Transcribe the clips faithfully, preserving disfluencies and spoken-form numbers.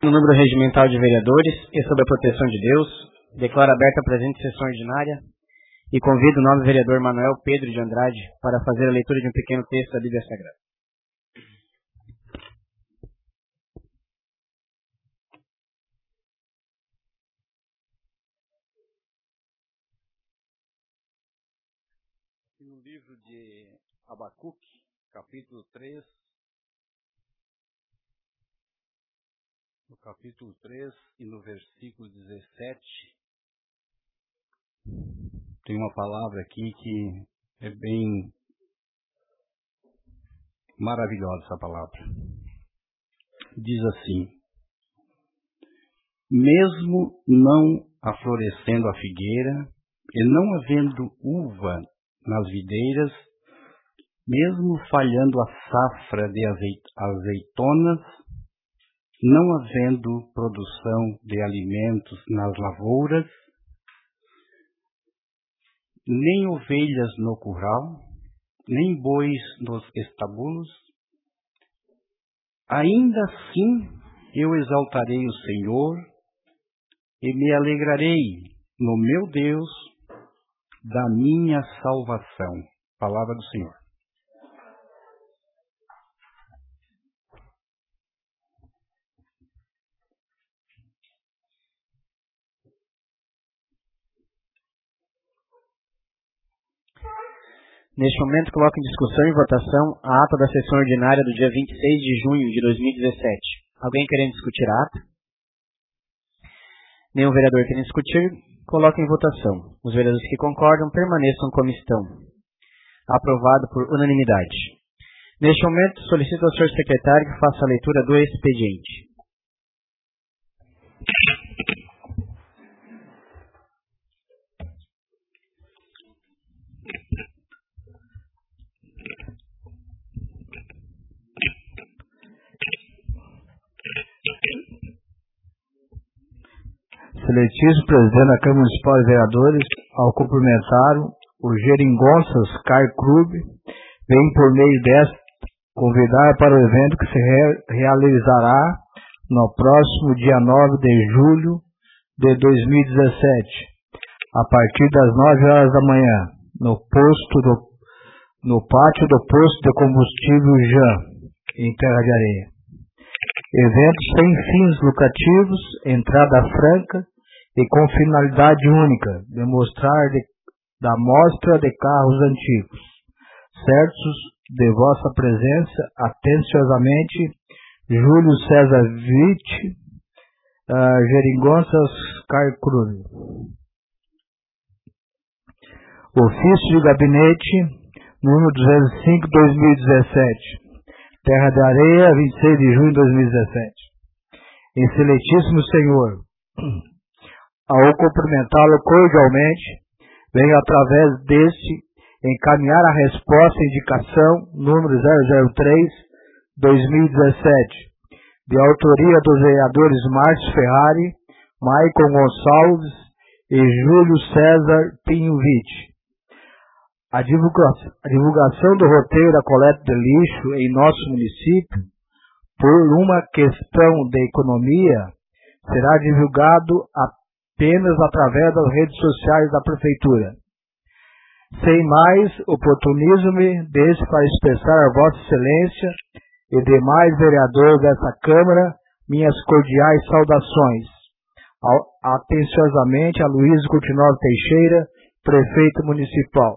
No número regimental de vereadores e sob a proteção de Deus, declaro aberta a presente sessão ordinária e convido o nobre vereador Manuel Pedro de Andrade para fazer a leitura de um pequeno texto da Bíblia Sagrada. No livro de Abacuque, capítulo três, no capítulo três e no versículo dezessete, tem uma palavra aqui que é bem maravilhosa, essa palavra. Diz assim: mesmo não aflorescendo a figueira e não havendo uva nas videiras, mesmo falhando a safra de azeitonas, não havendo produção de alimentos nas lavouras, nem ovelhas no curral, nem bois nos estábulos, ainda assim eu exaltarei o Senhor e me alegrarei no meu Deus da minha salvação. Palavra do Senhor. Neste momento, coloco em discussão e votação a ata da sessão ordinária do dia vinte e seis de junho de dois mil e dezessete. Alguém querendo discutir a ata? Nenhum vereador querendo discutir, coloco em votação. Os vereadores que concordam permaneçam como estão. Aprovado por unanimidade. Neste momento, solicito ao senhor secretário que faça a leitura do expediente. Excelentíssimo presidente da Câmara Municipal de Vereadores, ao cumprimentar o Geringonças Car Club, vem por meio desta convidar para o evento que se re realizará no próximo dia nove de julho de dois mil e dezessete, a partir das nove horas da manhã, no posto do, no pátio do posto de combustível Jean, em Terra de Areia. Evento sem fins lucrativos, entrada franca e com finalidade única, demonstrar de, da mostra de carros antigos. Certos de vossa presença, atenciosamente, Júlio César Witt, uh, Geringonças Car Club. Ofício de gabinete, número duzentos e cinco, dois mil e dezessete. Terra de Areia, vinte e seis de junho de dois mil e dezessete. Excelentíssimo Senhor, ao cumprimentá-lo cordialmente, venho através deste encaminhar a resposta à indicação número zero zero três, dois mil e dezessete, de autoria dos vereadores Márcio Ferrari, Maicon Gonçalves e Júlio César Pinho Witt. A divulgação, a divulgação do roteiro da coleta de lixo em nosso município, por uma questão de economia, será divulgado apenas através das redes sociais da Prefeitura. Sem mais oportunismo, deixo para expressar a Vossa Excelência e demais vereadores dessa Câmara minhas cordiais saudações. Atenciosamente, a Luísa Coutinho Teixeira, Prefeito Municipal.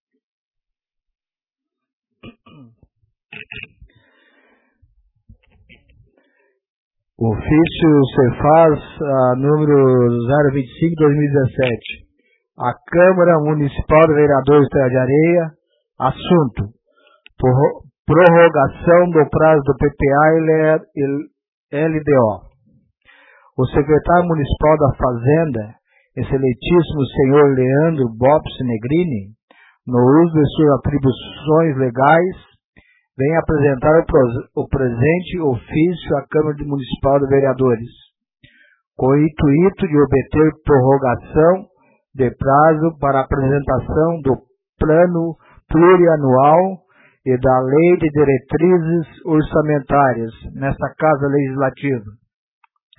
Ofício Cefaz, uh, número zero vinte e cinco, dois mil e dezessete. A Câmara Municipal de Vereadores de Terra de Areia. Assunto: prorrogação do prazo do P T A e L D O. O secretário municipal da Fazenda, excelentíssimo senhor Leandro Bopes Negrini, no uso de suas atribuições legais, vem apresentar o, o presente ofício à Câmara Municipal de Vereadores, com o intuito de obter prorrogação de prazo para apresentação do Plano Plurianual e da Lei de Diretrizes Orçamentárias nesta Casa Legislativa.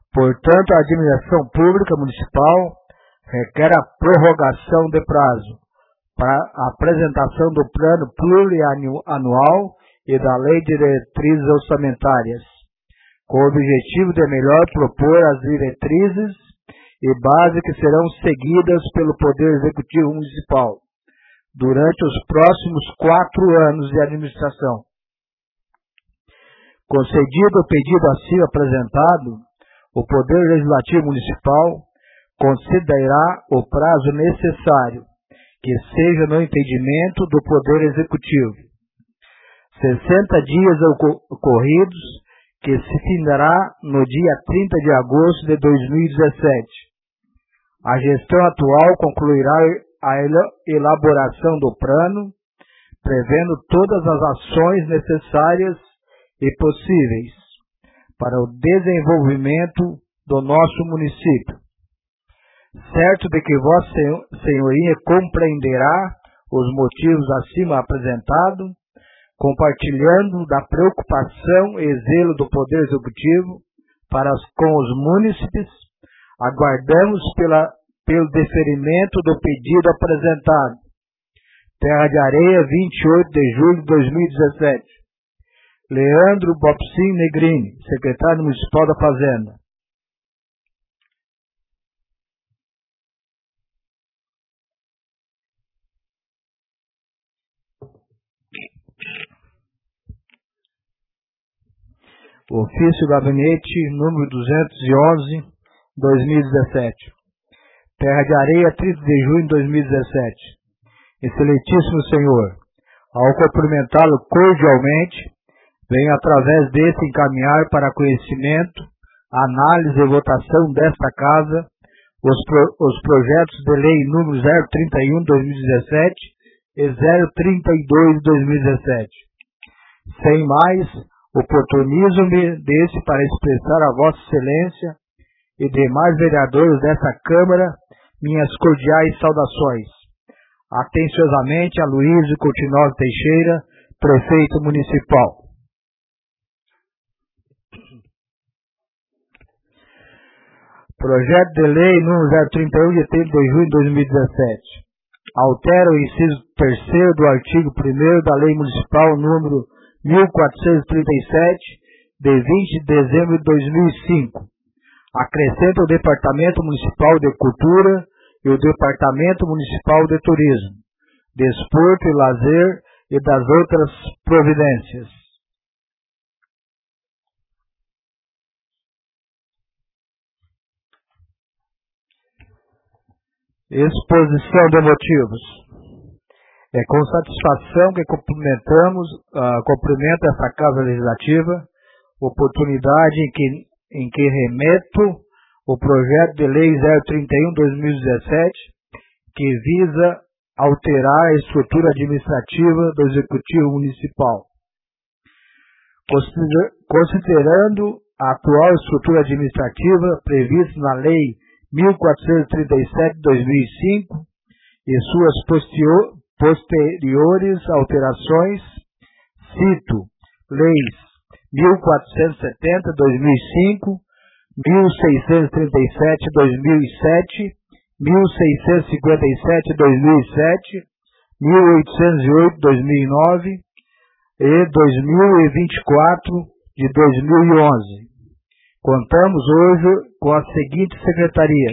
Portanto, a administração pública municipal requer a prorrogação de prazo para a apresentação do plano plurianual e da lei de diretrizes orçamentárias, com o objetivo de melhor propor as diretrizes e bases que serão seguidas pelo Poder Executivo Municipal durante os próximos quatro anos de administração. Concedido o pedido acima apresentado, o Poder Legislativo Municipal considerará o prazo necessário, que seja no entendimento do Poder Executivo. sessenta dias ocorridos, que se findará no dia trinta de agosto de dois mil e dezessete. A gestão atual concluirá a elaboração do plano, prevendo todas as ações necessárias e possíveis para o desenvolvimento do nosso município. Certo de que Vossa Senhoria compreenderá os motivos acima apresentados, compartilhando da preocupação e zelo do Poder Executivo para com os munícipes, aguardamos pela, pelo deferimento do pedido apresentado. Terra de Areia, vinte e oito de julho de dois mil e dezessete. Leandro Bopsin Negrini, secretário municipal da Fazenda. Ofício Gabinete número duzentos e onze, dois mil e dezessete. Terra de Areia, trinta de junho de dois mil e dezessete. Excelentíssimo Senhor, ao cumprimentá-lo cordialmente, venho através desse encaminhar para conhecimento, análise e votação desta Casa os, pro, os projetos de lei número zero trinta e um de dois mil e dezessete e zero trinta e dois de dois mil e dezessete. Sem mais, oportunizo-me desse para expressar a Vossa Excelência e demais vereadores dessa Câmara minhas cordiais saudações. Atenciosamente, Aloysio Coutinho Teixeira, Prefeito Municipal. Projeto de Lei número zero trinta e um, de trinta de junho de dois mil e dezessete. Altera o inciso terceiro do artigo primeiro da Lei Municipal número mil quatrocentos e trinta e sete, de vinte de dezembro de dois mil e cinco. Acrescenta o Departamento Municipal de Cultura e o Departamento Municipal de Turismo, Desporto e Lazer e das outras providências. Exposição de motivos. É com satisfação que cumprimentamos, uh, cumprimento essa Casa Legislativa, oportunidade em que, em que remeto o projeto de lei zero trinta e um de dois mil e dezessete, que visa alterar a estrutura administrativa do Executivo Municipal. Considerando a atual estrutura administrativa prevista na Lei mil quatrocentos e trinta e sete de dois mil e cinco e suas posteriores alterações, cito Leis mil quatrocentos e setenta de dois mil e cinco, mil seiscentos e trinta e sete de dois mil e sete, mil seiscentos e cinquenta e sete de dois mil e sete, mil oitocentos e oito de dois mil e nove e dois mil e vinte e quatro de dois mil e onze. Contamos hoje com as seguintes secretarias: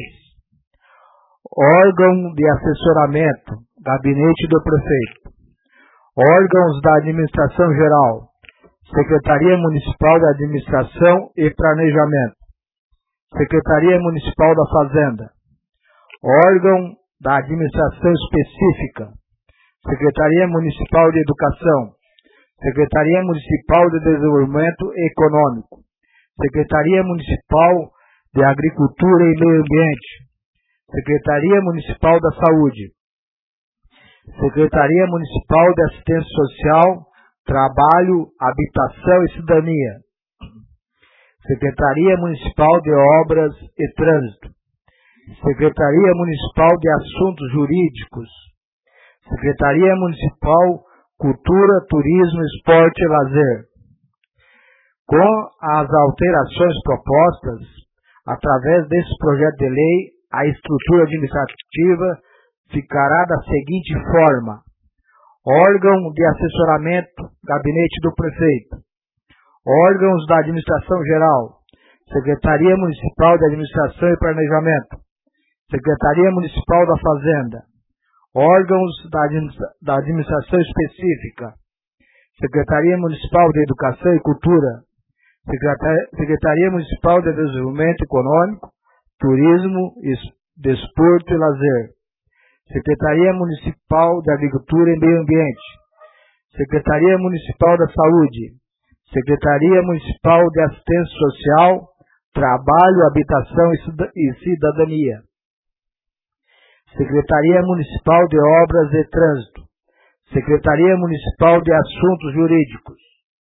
órgão de assessoramento, gabinete do prefeito; órgãos da administração geral, Secretaria Municipal da Administração e Planejamento, Secretaria Municipal da Fazenda; órgão da administração específica, Secretaria Municipal de Educação, Secretaria Municipal de Desenvolvimento Econômico, Secretaria Municipal de Agricultura e Meio Ambiente, Secretaria Municipal da Saúde, Secretaria Municipal de Assistência Social, Trabalho, Habitação e Cidadania, Secretaria Municipal de Obras e Trânsito, Secretaria Municipal de Assuntos Jurídicos, Secretaria Municipal Cultura, Turismo, Esporte e Lazer. Com as alterações propostas, Através desse projeto de lei, a estrutura administrativa ficará da seguinte forma: órgão de assessoramento, gabinete do prefeito; órgãos da administração geral, Secretaria Municipal de Administração e Planejamento, Secretaria Municipal da Fazenda; órgãos da, administra da administração específica, Secretaria Municipal de Educação e Cultura, Secretaria, Secretaria Municipal de Desenvolvimento Econômico, Turismo, Desporto e Lazer, Secretaria Municipal de Agricultura e Meio Ambiente, Secretaria Municipal da Saúde, Secretaria Municipal de Assistência Social, Trabalho, Habitação e Cidadania, Secretaria Municipal de Obras e Trânsito, Secretaria Municipal de Assuntos Jurídicos.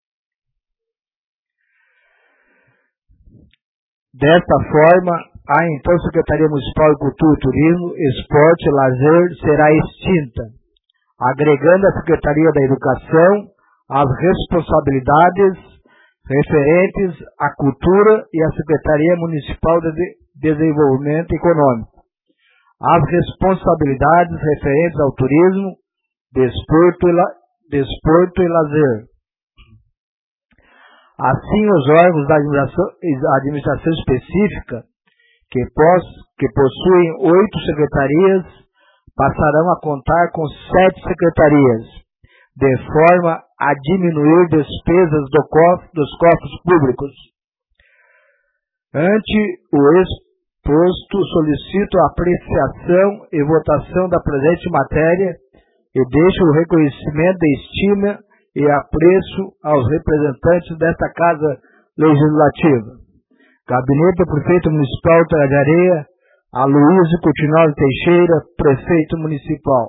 Desta forma, a então Secretaria Municipal de Cultura e Turismo, Esporte e Lazer será extinta, agregando a Secretaria da Educação as responsabilidades referentes à cultura e à Secretaria Municipal de Desenvolvimento Econômico, as responsabilidades referentes ao turismo, desporto e, la, desporto e lazer. Assim, os órgãos da administração, administração específica, que, pos, que possuem oito secretarias, passarão a contar com sete secretarias, de forma a diminuir despesas do cof, dos cofres públicos. Ante o exposto, solicito a apreciação e votação da presente matéria e deixo o reconhecimento de estima e apreço aos representantes desta Casa Legislativa. Gabinete do Prefeito Municipal Terra de Areia, Aloísio Coutinho Teixeira, Prefeito Municipal.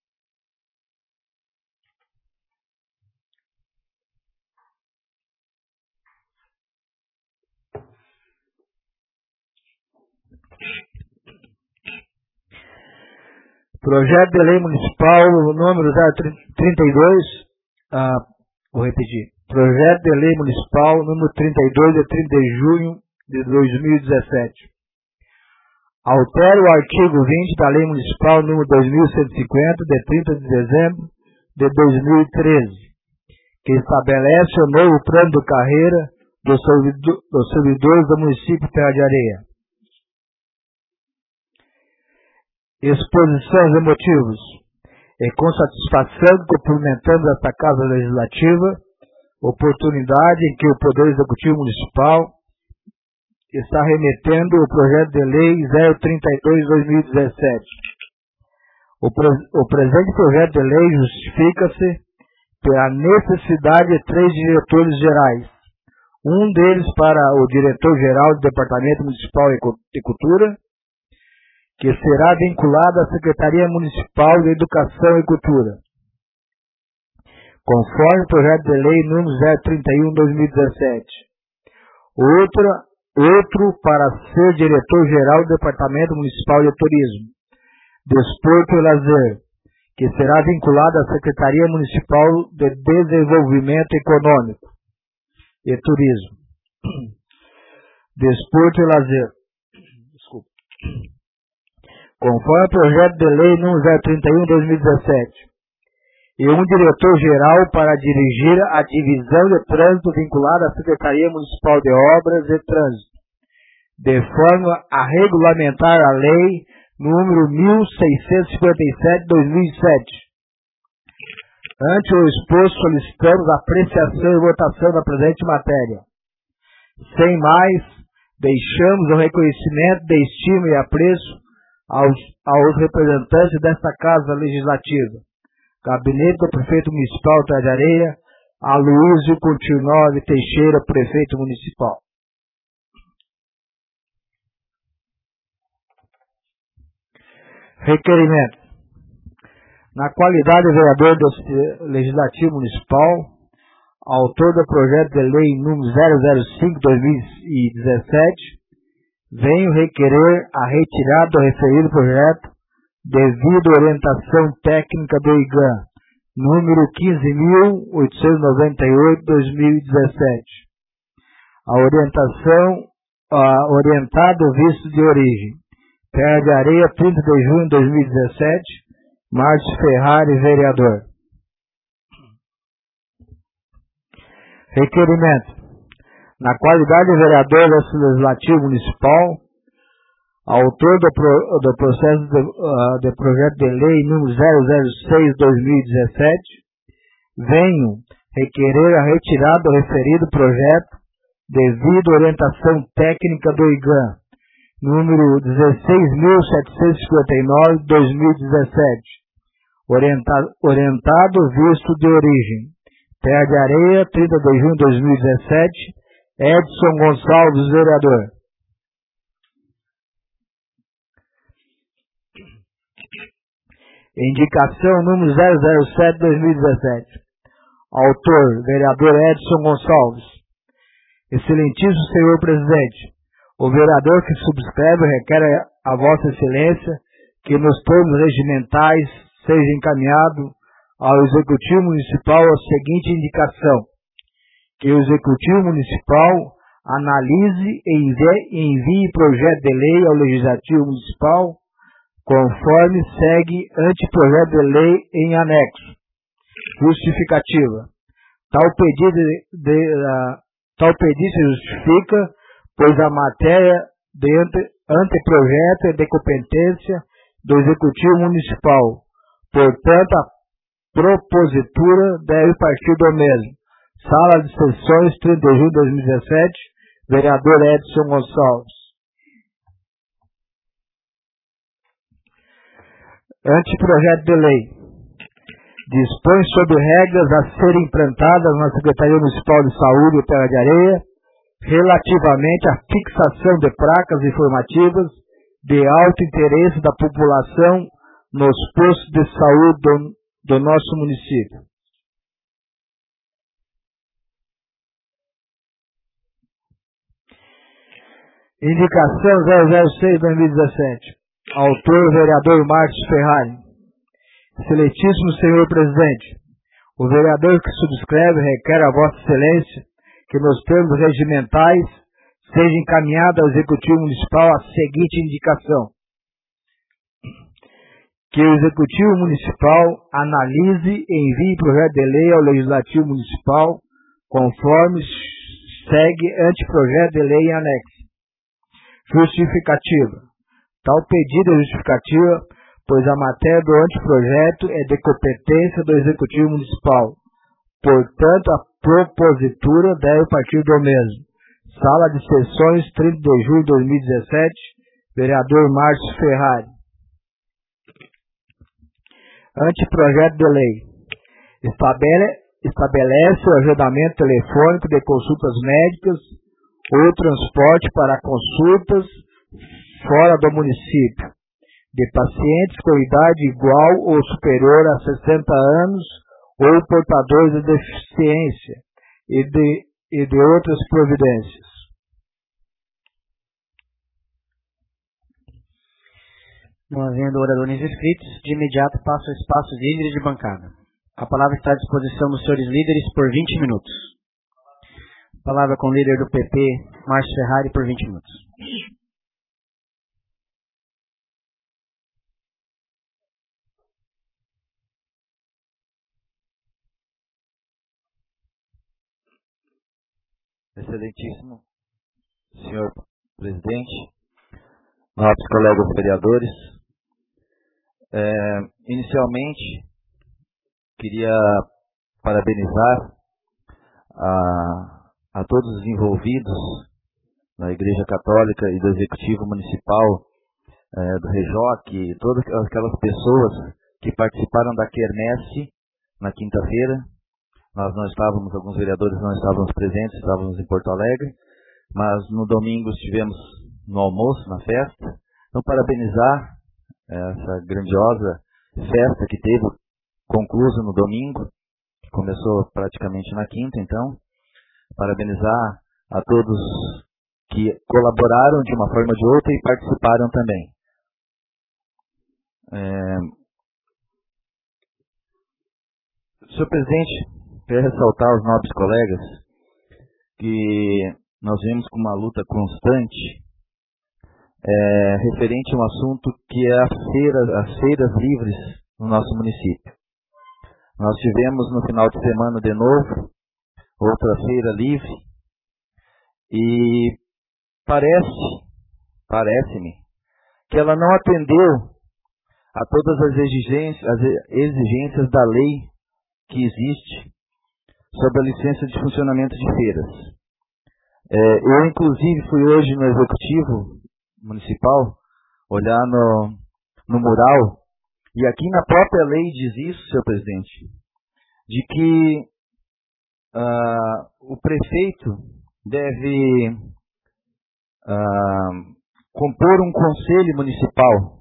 Projeto de Lei Municipal número zero trinta e dois, ah, vou repetir, Projeto de Lei Municipal número trinta e dois, de trinta de junho de dois mil e dezessete. Altera o artigo vinte da Lei Municipal número dois mil cento e cinquenta, de trinta de dezembro de dois mil e treze, que estabelece o novo plano de carreira dos servidor, dos servidores do município de Terra de Areia. Exposições e motivos. É com satisfação que cumprimentamos esta Casa Legislativa, oportunidade em que o Poder Executivo Municipal está remetendo o projeto de lei zero trinta e dois, dois mil e dezessete. O, pre o presente projeto de lei justifica-se pela necessidade de três diretores gerais, um deles para o diretor-geral do Departamento Municipal de Cultura, que será vinculado à Secretaria Municipal de Educação e Cultura, conforme o projeto de lei número zero trinta e um, dois mil e dezessete. Outro, outro para ser diretor-geral do Departamento Municipal de Turismo, Desporto e Lazer, que será vinculado à Secretaria Municipal de Desenvolvimento Econômico e Turismo, Desporto e Lazer. Desculpa. Conforme o projeto de lei número zero trinta e um, dois mil e dezessete, e um diretor-geral para dirigir a divisão de trânsito vinculada à Secretaria Municipal de Obras e Trânsito, de forma a regulamentar a lei número mil seiscentos e cinquenta e sete, dois mil e sete. Ante o exposto, solicitamos a apreciação e votação da presente matéria. Sem mais, deixamos o reconhecimento de estima e apreço Aos, aos representantes desta Casa Legislativa, Gabinete do Prefeito Municipal Terra de Areia, Aloísio Coutinho Teixeira, Prefeito Municipal. Requerimento. Na qualidade de vereador do Legislativo Municipal, autor do projeto de lei número zero zero cinco, dois mil e dezessete, venho requerer a retirada do referido projeto devido à orientação técnica do I G A M, número quinze mil oitocentos e noventa e oito, dois mil e dezessete. A orientação uh, orientado visto de origem. Terra de Areia, trinta de junho de dois mil e dezessete. Márcio Ferrari, vereador. Requerimento. Na qualidade de vereador do Legislativo Municipal, autor do, pro, do processo de, uh, de projeto de lei número zero zero seis barra dois mil e dezessete, venho requerer a retirada do referido projeto devido à orientação técnica do I G A N, número dezesseis mil setecentos e cinquenta e nove barra dois mil e dezessete, orientado, orientado visto de origem. Terra de Areia, trinta de junho de dois mil e dezessete, Edson Gonçalves, vereador. Indicação número zero zero sete barra dois mil e dezessete. Autor, vereador Edson Gonçalves. Excelentíssimo senhor presidente, o vereador que subscreve requer a vossa excelência que nos termos regimentais seja encaminhado ao Executivo Municipal a seguinte indicação: que o Executivo Municipal analise e envie, envie projeto de lei ao Legislativo Municipal conforme segue anteprojeto de lei em anexo. Justificativa. Tal pedido, de, de, uh, tal pedido se justifica, pois a matéria de ante, anteprojeto é de competência do Executivo Municipal. Portanto, a propositura deve partir do mesmo. Sala de Sessões, trinta de junho de dois mil e dezessete, vereador Edson Gonçalves. Anteprojeto de lei. Dispõe sobre regras a serem implantadas na Secretaria Municipal de Saúde e Terra de Areia relativamente à fixação de placas informativas de alto interesse da população nos postos de saúde do, do nosso município. Indicação zero zero seis barra dois mil e dezessete. Autor, vereador Márcio Ferrari. Excelentíssimo senhor presidente, o vereador que subscreve requer a vossa excelência que nos termos regimentais seja encaminhado ao Executivo Municipal a seguinte indicação: que o Executivo Municipal analise e envie projeto de lei ao Legislativo Municipal conforme segue anteprojeto de lei em anexo. Justificativa. Tal pedido é justificativa, pois a matéria do anteprojeto é de competência do Executivo Municipal. Portanto, a propositura deve partir do mesmo. Sala de Sessões, trinta de julho de dois mil e dezessete, vereador Márcio Ferrari. Anteprojeto de lei. Estabele, estabelece o agendamento telefônico de consultas médicas ou transporte para consultas fora do município de pacientes com idade igual ou superior a sessenta anos ou portadores de deficiência e de, e de outras providências. Não havendo oradores inscritos, de imediato passo ao espaço livre de bancada. A palavra está à disposição dos senhores líderes por vinte minutos. Palavra com o líder do P P, Márcio Ferrari, por vinte minutos. Excelentíssimo senhor presidente, nobres colegas vereadores, é, inicialmente queria parabenizar a, a todos os envolvidos na Igreja Católica e do Executivo Municipal, é, do REJOC, todas aquelas pessoas que participaram da quermesse na quinta-feira. Nós não estávamos, alguns vereadores não estávamos presentes, estávamos em Porto Alegre, mas no domingo estivemos no almoço, na festa. Então, parabenizar essa grandiosa festa que teve, conclusa no domingo, que começou praticamente na quinta, então, parabenizar a todos que colaboraram de uma forma ou de outra e participaram também. É... Senhor presidente, quero ressaltar aos nobres colegas que nós vemos com uma luta constante é, referente a um assunto que é a feira, as feiras livres no nosso município. Nós tivemos no final de semana de novo outra feira livre e parece, parece-me, que ela não atendeu a todas as exigências, as exigências da lei que existe sobre a licença de funcionamento de feiras. É, eu, inclusive, fui hoje no Executivo Municipal olhar no, no mural, e aqui na própria lei diz isso, senhor presidente, de que uh, o prefeito deve uh, compor um conselho municipal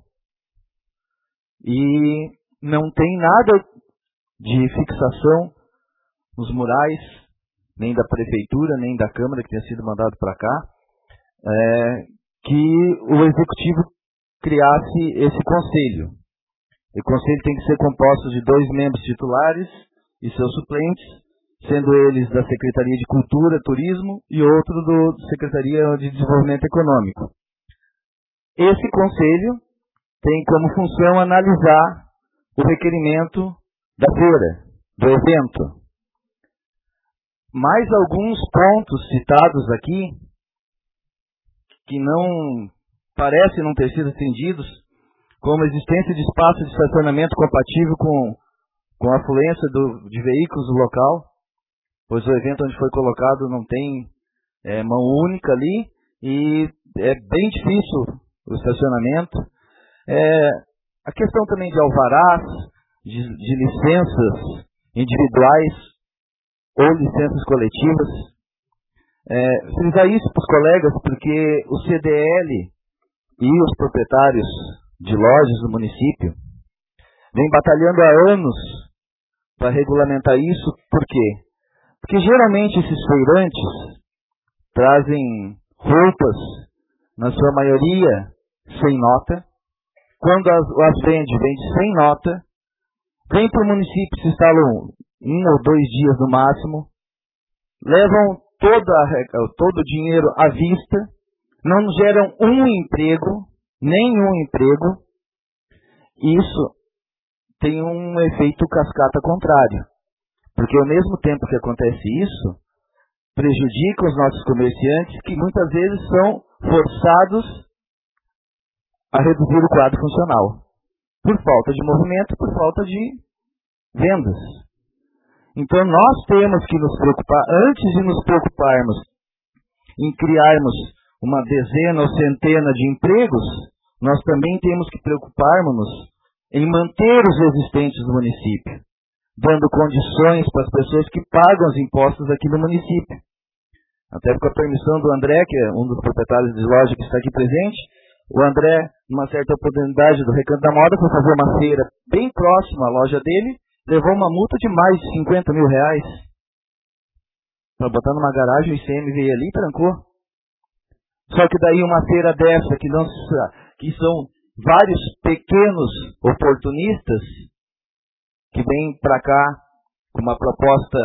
e não tem nada de fixação nos murais, nem da prefeitura, nem da Câmara, que tenha sido mandado para cá, é, que o Executivo criasse esse conselho. O conselho tem que ser composto de dois membros titulares e seus suplentes, sendo eles da Secretaria de Cultura, Turismo e outro do Secretaria de Desenvolvimento Econômico. Esse conselho tem como função analisar o requerimento da feira, do evento. Mais alguns pontos citados aqui, que não parecem não ter sido atendidos, como a existência de espaço de estacionamento compatível com, com a afluência do, de veículos do local, pois o evento onde foi colocado não tem é, mão única ali, e é bem difícil o estacionamento. É, a questão também de alvarás, de, de licenças individuais, ou licenças coletivas. É, frisar isso para os colegas, porque o C D L e os proprietários de lojas do município vêm batalhando há anos para regulamentar isso. Por quê? Porque geralmente esses feirantes trazem roupas, na sua maioria, sem nota. Quando as, as vende, vende sem nota. Vem para o município, se instalam um ou dois dias no máximo, levam toda a, todo o dinheiro à vista, não geram um emprego, nenhum emprego. Isso tem um efeito cascata contrário, porque ao mesmo tempo que acontece isso, prejudica os nossos comerciantes, que muitas vezes são forçados a reduzir o quadro funcional, por falta de movimento, por falta de vendas. Então nós temos que nos preocupar, antes de nos preocuparmos em criarmos uma dezena ou centena de empregos, nós também temos que preocuparmos em manter os existentes no município, dando condições para as pessoas que pagam os impostos aqui no município. Até com a permissão do André, que é um dos proprietários de loja que está aqui presente, o André, numa certa oportunidade do Recanto da Moda, foi fazer uma feira bem próxima à loja dele, levou uma multa de mais de cinquenta mil reais para botar numa garagem. O I C M veio ali e trancou. Só que daí uma feira dessa, que, não, que são vários pequenos oportunistas que vêm para cá com uma proposta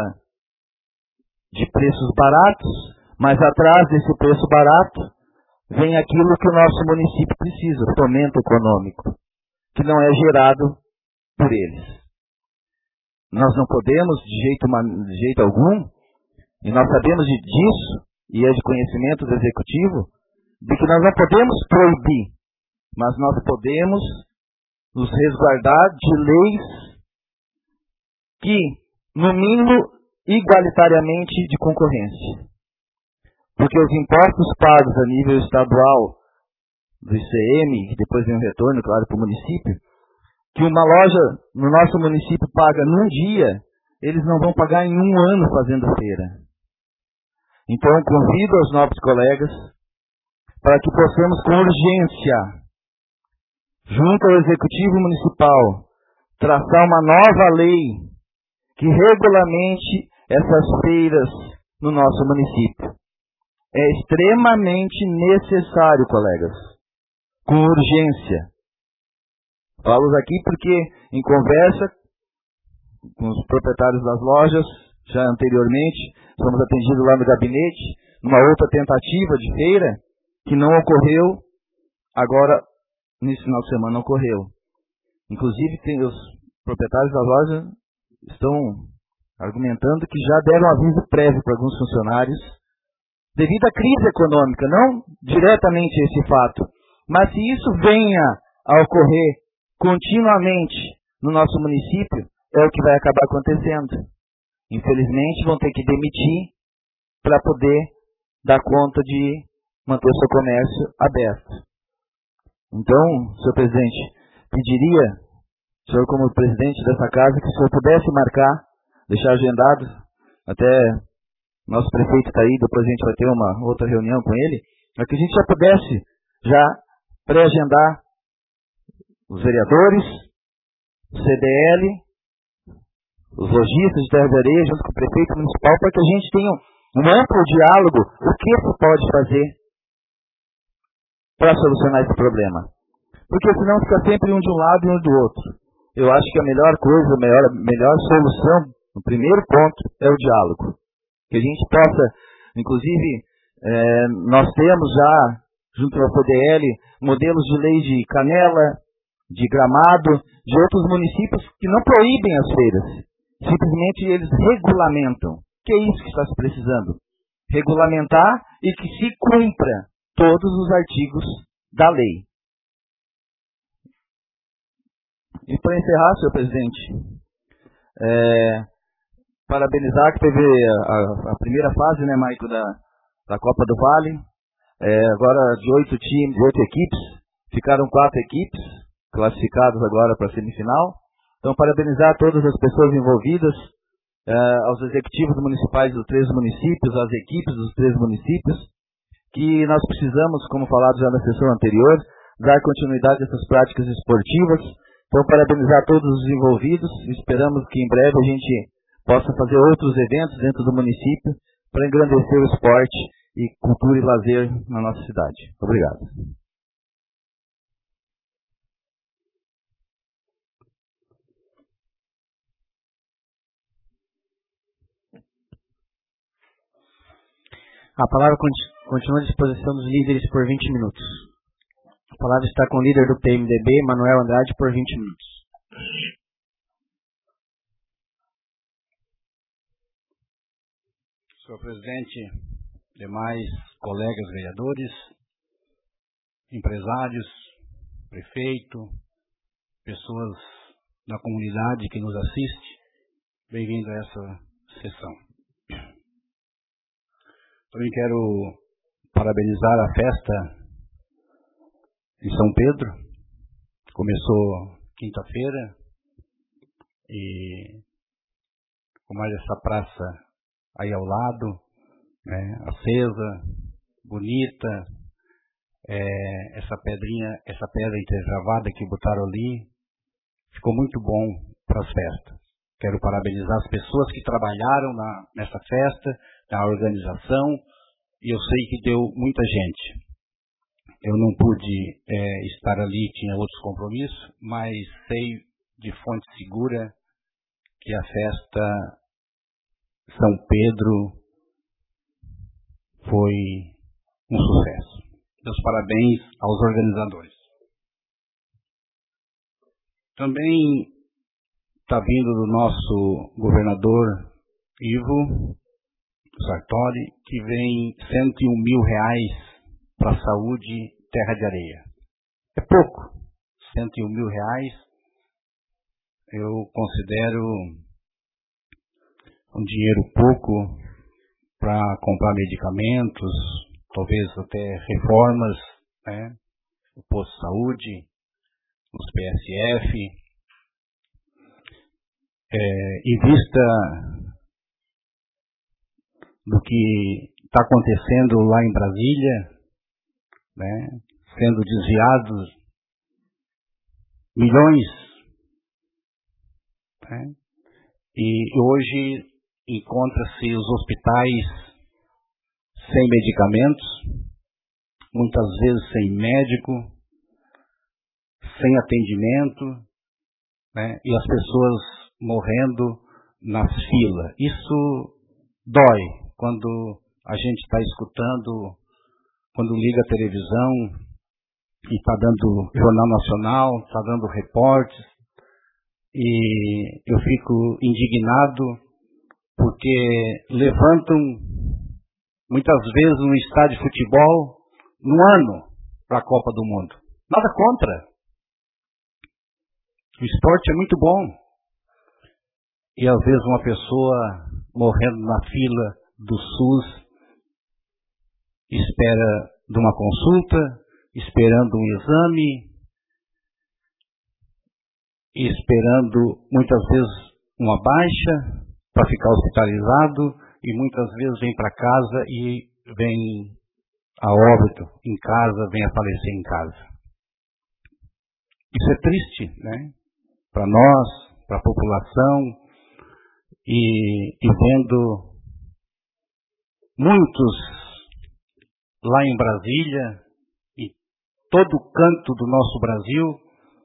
de preços baratos, mas atrás desse preço barato vem aquilo que o nosso município precisa, o fomento econômico, que não é gerado por eles. Nós não podemos, de jeito, de jeito algum, e nós sabemos de, disso, e é de conhecimento do Executivo, de que nós não podemos proibir, mas nós podemos nos resguardar de leis que, no mínimo, igualitariamente de concorrência. Porque os impostos pagos a nível estadual do I C M, que depois vem um retorno, claro, para o município, que uma loja no nosso município paga num dia, eles não vão pagar em um ano fazendo feira. Então, eu convido aos novos colegas para que possamos, com urgência, junto ao Executivo Municipal, traçar uma nova lei que regulamente essas feiras no nosso município. É extremamente necessário, colegas, com urgência. Falo aqui porque, em conversa com os proprietários das lojas, já anteriormente, fomos atendidos lá no gabinete, numa outra tentativa de feira, que não ocorreu, agora, nesse final de semana, ocorreu. Inclusive, tem os proprietários da loja estão argumentando que já deram aviso prévio para alguns funcionários, devido à crise econômica, não diretamente esse fato, mas se isso venha a ocorrer continuamente no nosso município, é o que vai acabar acontecendo. Infelizmente, vão ter que demitir para poder dar conta de manter o seu comércio aberto. Então, senhor presidente, pediria, o senhor como presidente dessa casa, que o senhor pudesse marcar, deixar agendado, até nosso prefeito está aí, depois a gente vai ter uma outra reunião com ele, para que a gente já pudesse já pré-agendar os vereadores, o C D L, os lojistas de Terra de Areia, junto com o prefeito municipal, para que a gente tenha um amplo diálogo, o que se pode fazer para solucionar esse problema. Porque senão fica sempre um de um lado e um do outro. Eu acho que a melhor coisa, a melhor, melhor solução, no primeiro ponto, é o diálogo. Que a gente possa, inclusive, é, nós temos já, junto ao C D L, modelos de lei de Canela, de Gramado, de outros municípios que não proíbem as feiras. Simplesmente eles regulamentam. Que é isso que está se precisando? Regulamentar e que se cumpra todos os artigos da lei. E para encerrar, senhor presidente, é, parabenizar que teve a, a primeira fase, né, Maico, da, da Copa do Vale. É, agora de oito times, de oito equipes, ficaram quatro equipes classificadas agora para a semifinal. Então, parabenizar todas as pessoas envolvidas, é, aos executivos municipais dos três municípios, às equipes dos três municípios, que nós precisamos, como falado já na sessão anterior, dar continuidade a essas práticas esportivas. Então, parabenizar todos os envolvidos. Esperamos que em breve a gente possa fazer outros eventos dentro do município para engrandecer o esporte e cultura e lazer na nossa cidade. Obrigado. A palavra continua à disposição dos líderes por vinte minutos. A palavra está com o líder do P M D B, Manuel Andrade, por vinte minutos. Senhor presidente, demais colegas vereadores, empresários, prefeito, pessoas da comunidade que nos assiste, bem-vindo a essa sessão. Também quero parabenizar a festa em São Pedro. Começou quinta-feira e com mais essa praça aí ao lado, né, acesa, bonita, é, essa pedrinha, essa pedra entravada que botaram ali, ficou muito bom para as festas. Quero parabenizar as pessoas que trabalharam na, nessa festa, na organização, e eu sei que deu muita gente. Eu não pude é, estar ali, tinha outros compromissos, mas sei de fonte segura que a festa São Pedro foi um sucesso. Meus parabéns aos organizadores. Também está vindo do nosso governador Ivo Sartori, que vem cento e um mil reais para a saúde Terra de Areia. É pouco, cento e um mil reais, eu considero um dinheiro pouco para comprar medicamentos, talvez até reformas, né, no posto de saúde, nos P S F. É, em vista do que está acontecendo lá em Brasília, né, sendo desviados milhões, né, e hoje encontra-se os hospitais sem medicamentos, muitas vezes sem médico, sem atendimento, né, e as pessoas morrendo nas filas. Isso dói quando a gente está escutando quando liga a televisão e está dando Jornal Nacional, está dando reportes, e eu fico indignado porque levantam muitas vezes um estádio de futebol no ano para a Copa do Mundo. Nada contra. O esporte é muito bom. E às vezes uma pessoa morrendo na fila do SUS espera de uma consulta, esperando um exame, esperando muitas vezes uma baixa para ficar hospitalizado, e muitas vezes vem para casa e vem a óbito em casa, vem a falecer em casa. Isso é triste, né? Para nós, para a população, e, e vendo muitos lá em Brasília, e todo canto do nosso Brasil,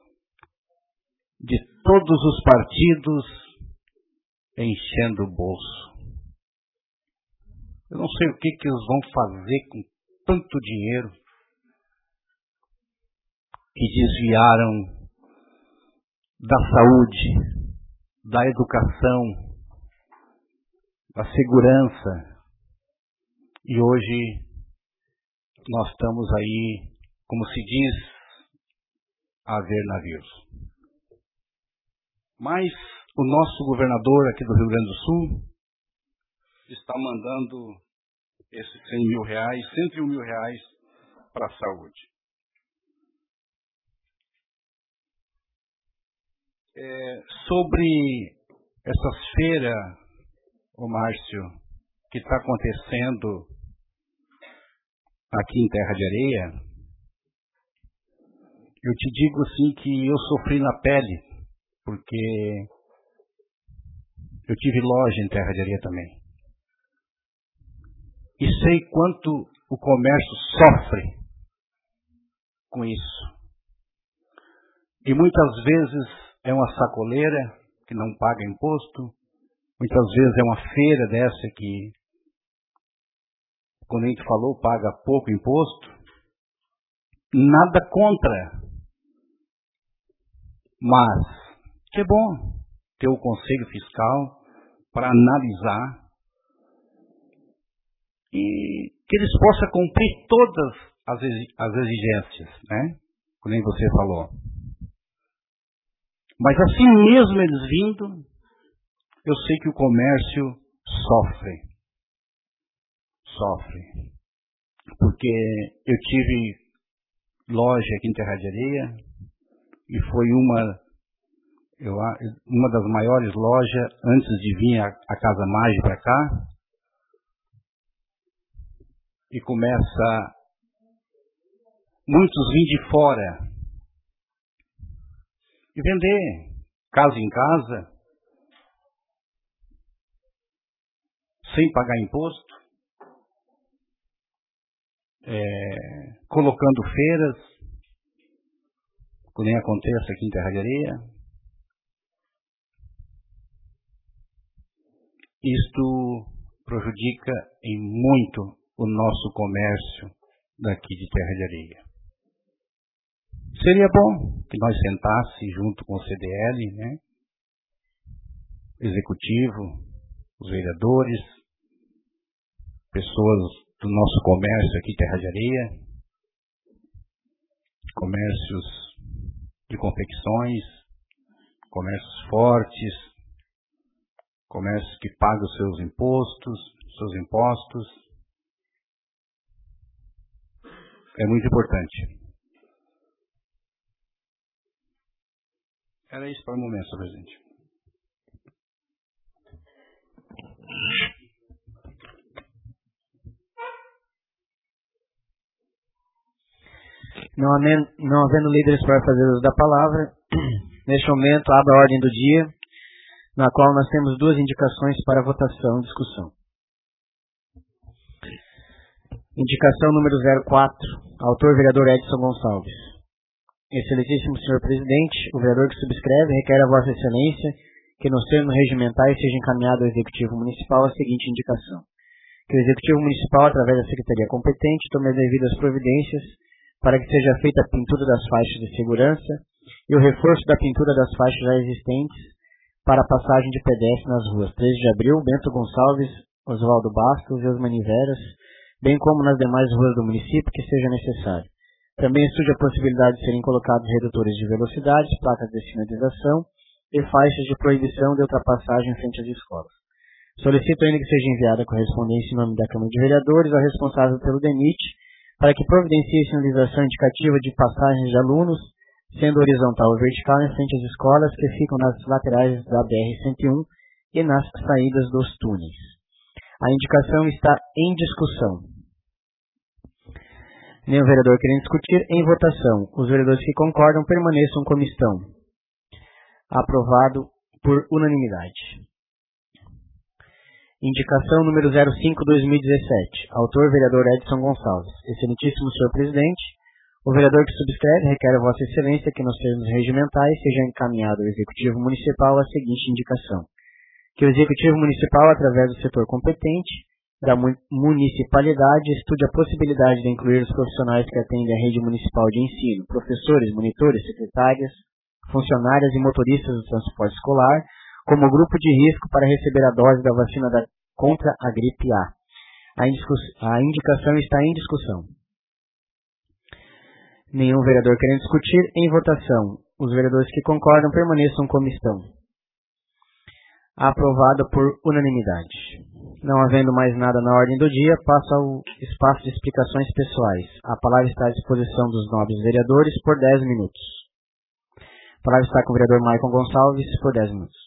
de todos os partidos, enchendo o bolso. Eu não sei o que, que eles vão fazer com tanto dinheiro que desviaram da saúde, da educação, da segurança. E hoje nós estamos aí, como se diz, a ver navios. Mas o nosso governador aqui do Rio Grande do Sul está mandando esses cem mil reais, cento e um mil reais para a saúde. É, sobre essas feiras, ô Márcio, que está acontecendo aqui em Terra de Areia, eu te digo assim que eu sofri na pele, porque eu tive loja em Terra de Areia também. E sei quanto o comércio sofre com isso. E muitas vezes é uma sacoleira que não paga imposto, muitas vezes é uma feira dessa que, quando a gente falou, paga pouco imposto. Nada contra. Mas que é bom ter o Conselho Fiscal para analisar e que eles possam cumprir todas as, as exigências, né? Como nem você falou. Mas assim mesmo eles vindo, eu sei que o comércio sofre. Sofre. Porque eu tive loja aqui em Terra de Areia e foi uma, eu, uma das maiores lojas antes de vir a, a Casa Mágica para cá. E começa muitos vir de fora e vender casa em casa, sem pagar imposto, é, colocando feiras, que nem acontece aqui em Terra de Areia. Isto prejudica em muito o nosso comércio daqui de Terra de Areia. Seria bom que nós sentássemos junto com o C D L, né? Executivo, os vereadores, pessoas do nosso comércio aqui em Terra de Areia, comércios de confecções, comércios fortes, comércios que pagam os seus impostos, seus impostos. É muito importante. Era isso para o momento, senhor presidente. Não havendo, não havendo líderes para fazer uso da palavra, neste momento abro a ordem do dia, na qual nós temos duas indicações para votação e discussão. Indicação número zero quatro, autor vereador Edson Gonçalves. Excelentíssimo senhor presidente, o vereador que subscreve requer a vossa excelência que nos termos regimentais seja encaminhado ao executivo municipal a seguinte indicação: que o Executivo Municipal, através da Secretaria competente, tome as devidas providências para que seja feita a pintura das faixas de segurança e o reforço da pintura das faixas já existentes para a passagem de pedestre nas ruas treze de abril, Bento Gonçalves, Oswaldo Bastos e Osmani Veras, bem como nas demais ruas do município que seja necessário. Também estude a possibilidade de serem colocados redutores de velocidades, placas de sinalização e faixas de proibição de ultrapassagem em frente às escolas. Solicito ainda que seja enviada a correspondência em nome da Câmara de Vereadores ao responsável pelo D E N I T para que providencie sinalização indicativa de passagens de alunos, sendo horizontal ou vertical em frente às escolas que ficam nas laterais da B R cento e um e nas saídas dos túneis. A indicação está em discussão. Nenhum vereador querendo discutir, em votação. Os vereadores que concordam permaneçam como estão. Aprovado por unanimidade. Indicação número zero cinco barra dois mil e dezessete. Autor, vereador Edson Gonçalves. Excelentíssimo senhor presidente, o vereador que subscreve requer a vossa excelência que nos termos regimentais seja encaminhado ao Executivo Municipal a seguinte indicação. Que o Executivo Municipal, através do setor competente da municipalidade, estude a possibilidade de incluir os profissionais que atendem a rede municipal de ensino, professores, monitores, secretárias, funcionárias e motoristas do transporte escolar, como grupo de risco para receber a dose da vacina da, contra a gripe A. A, a indicação está em discussão. Nenhum vereador querendo discutir, em votação. Os vereadores que concordam permaneçam como estão. Aprovado por unanimidade. Não havendo mais nada na ordem do dia, passo ao espaço de explicações pessoais. A palavra está à disposição dos nobres vereadores por dez minutos. A palavra está com o vereador Maicon Gonçalves por dez minutos.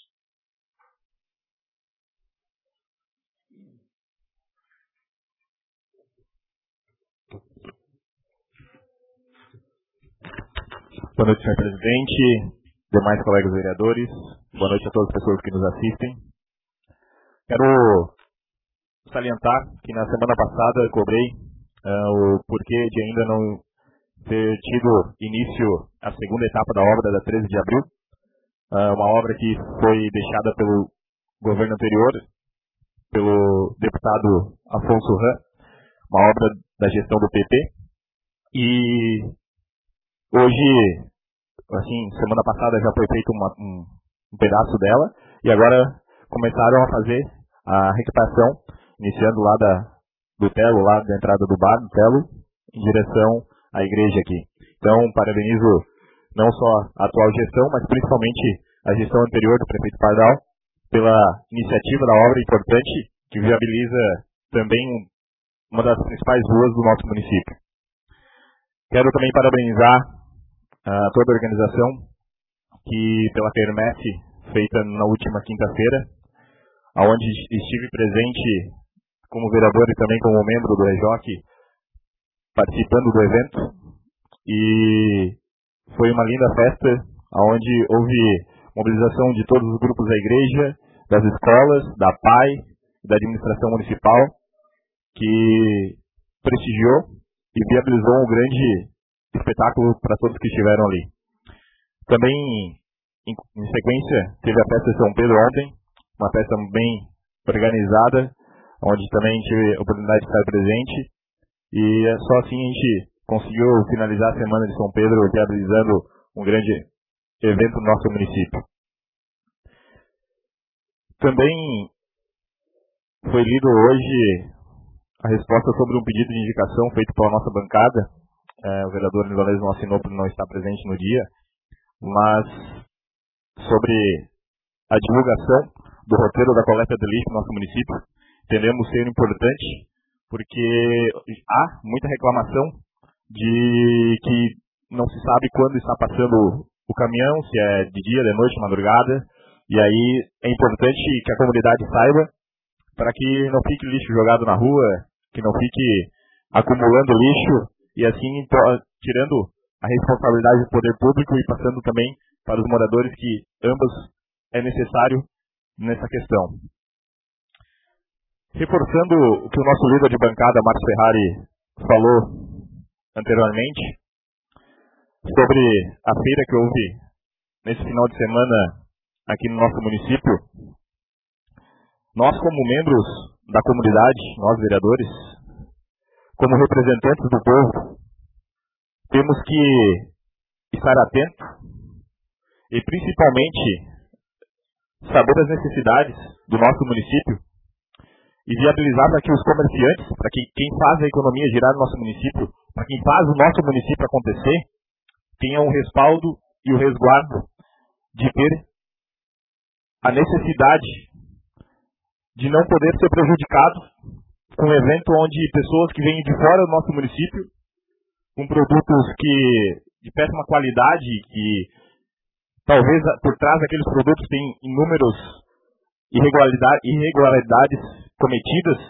Boa noite, senhor presidente, demais colegas vereadores, boa noite a todas as pessoas que nos assistem. Quero salientar que na semana passada eu cobrei uh, o porquê de ainda não ter tido início a segunda etapa da obra da treze de abril, uh, uma obra que foi deixada pelo governo anterior, pelo deputado Afonso Ram, uma obra da gestão do P T, e hoje, assim, semana passada já foi feito uma, um, um pedaço dela, e agora começaram a fazer a requitação, iniciando lá da, do Telo, lá da entrada do bar, do Telo, em direção à igreja aqui. Então, parabenizo não só a atual gestão, mas principalmente a gestão anterior do prefeito Pardal, pela iniciativa da obra importante, que viabiliza também uma das principais ruas do nosso município. Quero também parabenizar a toda a organização que, pela quermesse feita na última quinta-feira, onde estive presente como vereador e também como membro do REJOC, participando do evento, e foi uma linda festa, onde houve mobilização de todos os grupos da igreja, das escolas, da P A I, da administração municipal, que prestigiou e viabilizou um grande espetáculo para todos que estiveram ali. Também, em, em sequência, teve a festa de São Pedro ontem, uma festa bem organizada, onde também tive a oportunidade de estar presente, e só assim a gente conseguiu finalizar a Semana de São Pedro, viabilizando um grande evento no nosso município. Também foi lido hoje a resposta sobre um pedido de indicação feito pela nossa bancada. É, o vereador Nivalês não assinou por não estar presente no dia, mas sobre a divulgação do roteiro da coleta de lixo no nosso município, entendemos ser importante, porque há muita reclamação de que não se sabe quando está passando o caminhão, se é de dia, de noite, de madrugada, e aí é importante que a comunidade saiba, para que não fique lixo jogado na rua, que não fique acumulando lixo, e assim tirando a responsabilidade do poder público e passando também para os moradores, que ambos é necessário nessa questão. Reforçando o que o nosso líder de bancada, Marcos Ferrari, falou anteriormente, sobre a feira que houve nesse final de semana aqui no nosso município, nós, como membros da comunidade, nós vereadores, como representantes do povo, temos que estar atentos e principalmente saber as necessidades do nosso município e viabilizar para que os comerciantes, para que quem faz a economia girar no nosso município, para quem faz o nosso município acontecer, tenha um respaldo e o resguardo de ter a necessidade de não poder ser prejudicado com um evento onde pessoas que vêm de fora do nosso município, com produtos que de péssima qualidade, que talvez por trás daqueles produtos tem inúmeros irregularidade, irregularidades cometidas,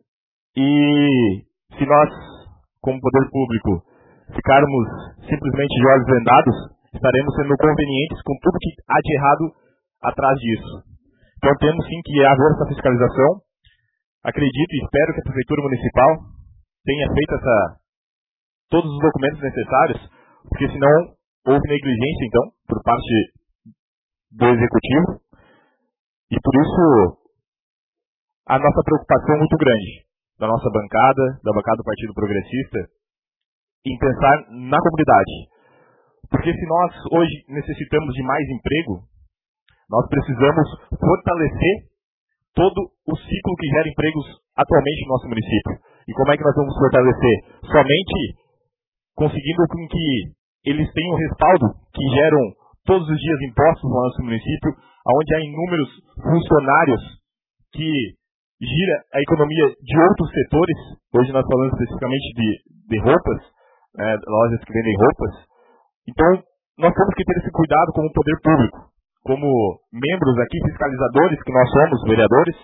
e se nós, como poder público, ficarmos simplesmente de olhos vendados, estaremos sendo convenientes com tudo que há de errado atrás disso. Então temos sim que haver essa fiscalização. Acredito e espero que a Prefeitura Municipal tenha feito essa, todos os documentos necessários, porque senão houve negligência, então, por parte do Executivo, e por isso a nossa preocupação é muito grande, da nossa bancada, da bancada do Partido Progressista, em pensar na comunidade. Porque se nós hoje necessitamos de mais emprego, nós precisamos fortalecer todo o ciclo que gera empregos atualmente no nosso município. E como é que nós vamos fortalecer? Somente conseguindo com que eles tenham respaldo, que geram todos os dias impostos no nosso município, onde há inúmeros funcionários que gira a economia de outros setores. Hoje nós falamos especificamente de, de roupas, né, lojas que vendem roupas. Então, nós temos que ter esse cuidado como poder público, como membros aqui, fiscalizadores, que nós somos, vereadores,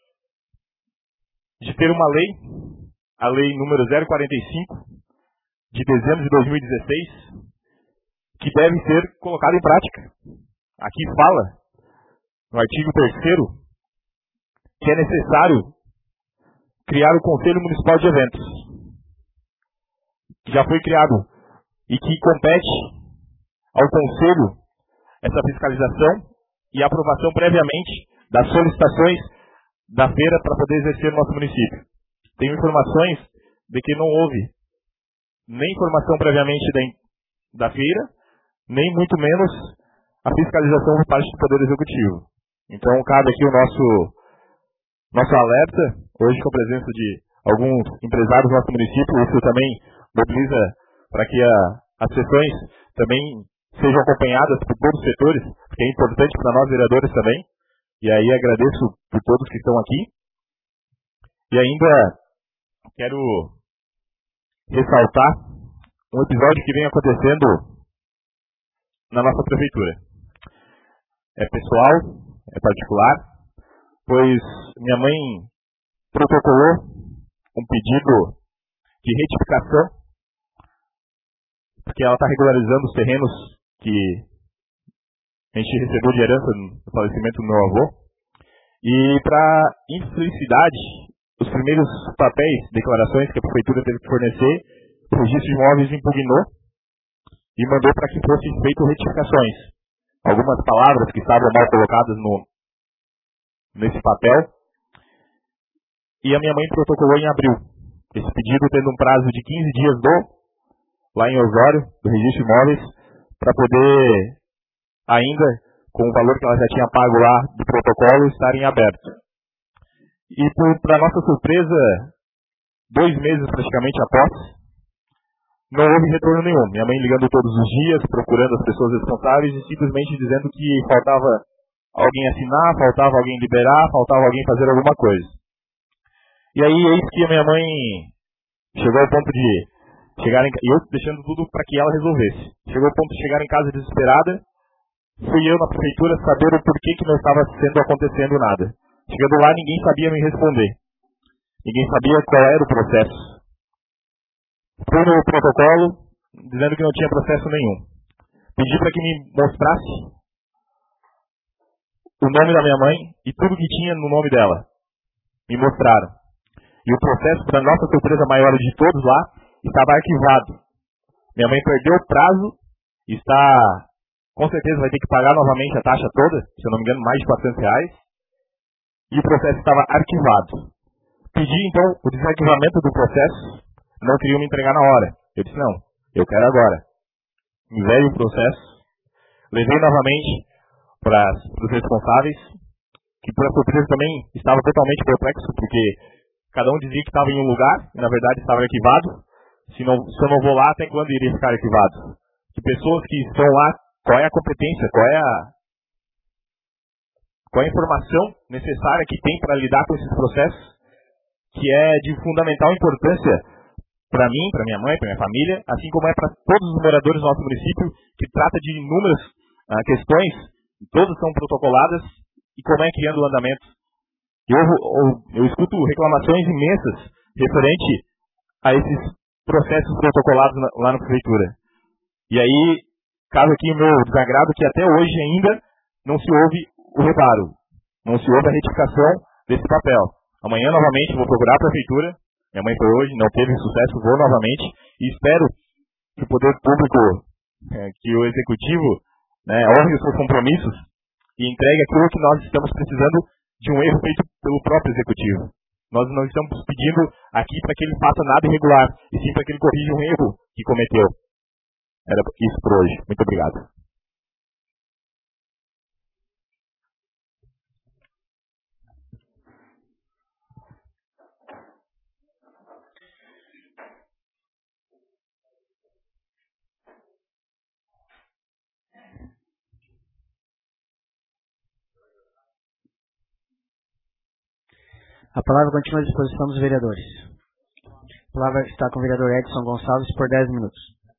de ter uma lei, a lei número zero quarenta e cinco, de dezembro de dois mil e dezesseis, que deve ser colocada em prática. Aqui fala, no artigo terceiro, que é necessário criar o Conselho Municipal de Eventos, que já foi criado, e que compete ao Conselho essa fiscalização e aprovação previamente das solicitações da feira para poder exercer no nosso município. Tenho informações de que não houve nem informação previamente da, da feira, nem muito menos a fiscalização por parte do Poder Executivo. Então, cabe aqui o nosso, nosso alerta, hoje com a presença de alguns empresários do nosso município. Isso também mobiliza para que a, as sessões também sejam acompanhadas por todos os setores, que é importante para nós vereadores também. E aí agradeço por todos que estão aqui. E ainda quero ressaltar um episódio que vem acontecendo na nossa prefeitura. É pessoal, é particular, pois minha mãe protocolou um pedido de retificação, porque ela está regularizando os terrenos que a gente recebeu de herança no falecimento do meu avô. E, para infelicidade, os primeiros papéis, declarações que a prefeitura teve que fornecer, o registro de imóveis impugnou e mandou para que fossem feitas retificações. Algumas palavras que estavam mal colocadas no, nesse papel. E a minha mãe protocolou em abril esse pedido, tendo um prazo de quinze dias do, lá em Osório, do registro de imóveis, para poder, ainda, com o valor que ela já tinha pago lá do protocolo, estarem abertos. E, para nossa surpresa, dois meses praticamente após, não houve retorno nenhum. Minha mãe ligando todos os dias, procurando as pessoas responsáveis e simplesmente dizendo que faltava alguém assinar, faltava alguém liberar, faltava alguém fazer alguma coisa. E aí, eis que a minha mãe chegou ao ponto de chegar em, e eu deixando tudo para que ela resolvesse. Chegou ao ponto de chegar em casa desesperada. Fui eu na prefeitura saber o porquê que não estava sendo acontecendo nada. Chegando lá, ninguém sabia me responder. Ninguém sabia qual era o processo. Fui no protocolo, dizendo que não tinha processo nenhum. Pedi para que me mostrasse o nome da minha mãe e tudo que tinha no nome dela. Me mostraram. E o processo, para nossa surpresa maior de todos lá, estava arquivado. Minha mãe perdeu o prazo, está, com certeza vai ter que pagar novamente a taxa toda, se eu não me engano, mais de quatrocentos reais. E o processo estava arquivado. pedi, então, o desarquivamento do processo, não queriam me entregar na hora. Eu disse, não, eu quero agora. Enviei o processo, levei novamente para os responsáveis, que por surpresa também estava totalmente perplexo, porque cada um dizia que estava em um lugar, e na verdade estava arquivado. Se, não, se eu não vou lá, até quando iria ficar arquivado? Que pessoas que estão lá, qual é a competência, qual é a, qual é a informação necessária que tem para lidar com esses processos, que é de fundamental importância para mim, para minha mãe, para minha família, assim como é para todos os moradores do nosso município, que trata de inúmeras ah, questões, todas são protocoladas, e como é que anda o andamento. Eu, eu, eu escuto reclamações imensas referente a esses processos protocolados na, lá na prefeitura. E aí, cabe aqui o meu desagrado que até hoje ainda não se ouve o reparo, não se ouve a retificação desse papel. Amanhã, novamente, vou procurar a prefeitura. Minha mãe foi hoje, não teve sucesso, vou novamente. E espero que o poder público, é, que o executivo, né, honre os seus compromissos e entregue aquilo que nós estamos precisando de um erro feito pelo próprio executivo. Nós não estamos pedindo aqui para que ele faça nada irregular, e sim para que ele corrija um erro que cometeu. Era isso por hoje. Muito obrigado. A palavra continua à disposição dos vereadores. A palavra está com o vereador Edson Gonçalves por dez minutos.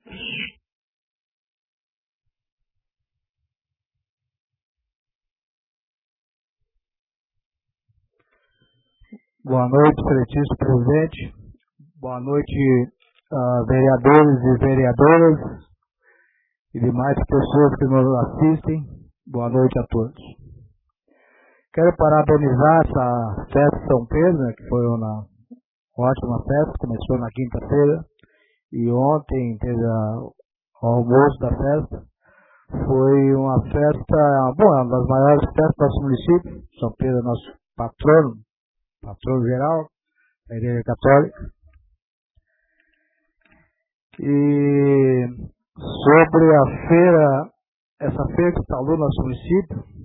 Boa noite, excelentíssimo presidente. Boa noite, uh, vereadores e vereadoras e demais pessoas que nos assistem. Boa noite a todos. Quero parabenizar essa festa de São Pedro, né, que foi uma ótima festa, começou na quinta-feira e ontem teve a, o almoço da festa. Foi uma festa, bom, uma das maiores festas do nosso município. São Pedro é nosso patrono, patrono geral da Igreja Católica. E sobre a feira, essa feira que instalou no nosso município,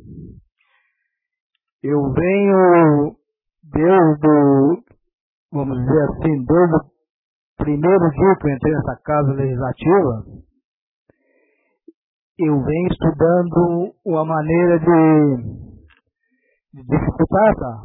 eu venho desde o, vamos dizer assim, desde o primeiro dia que eu entrei nessa casa legislativa, eu venho estudando uma maneira de, de dificultar, tá?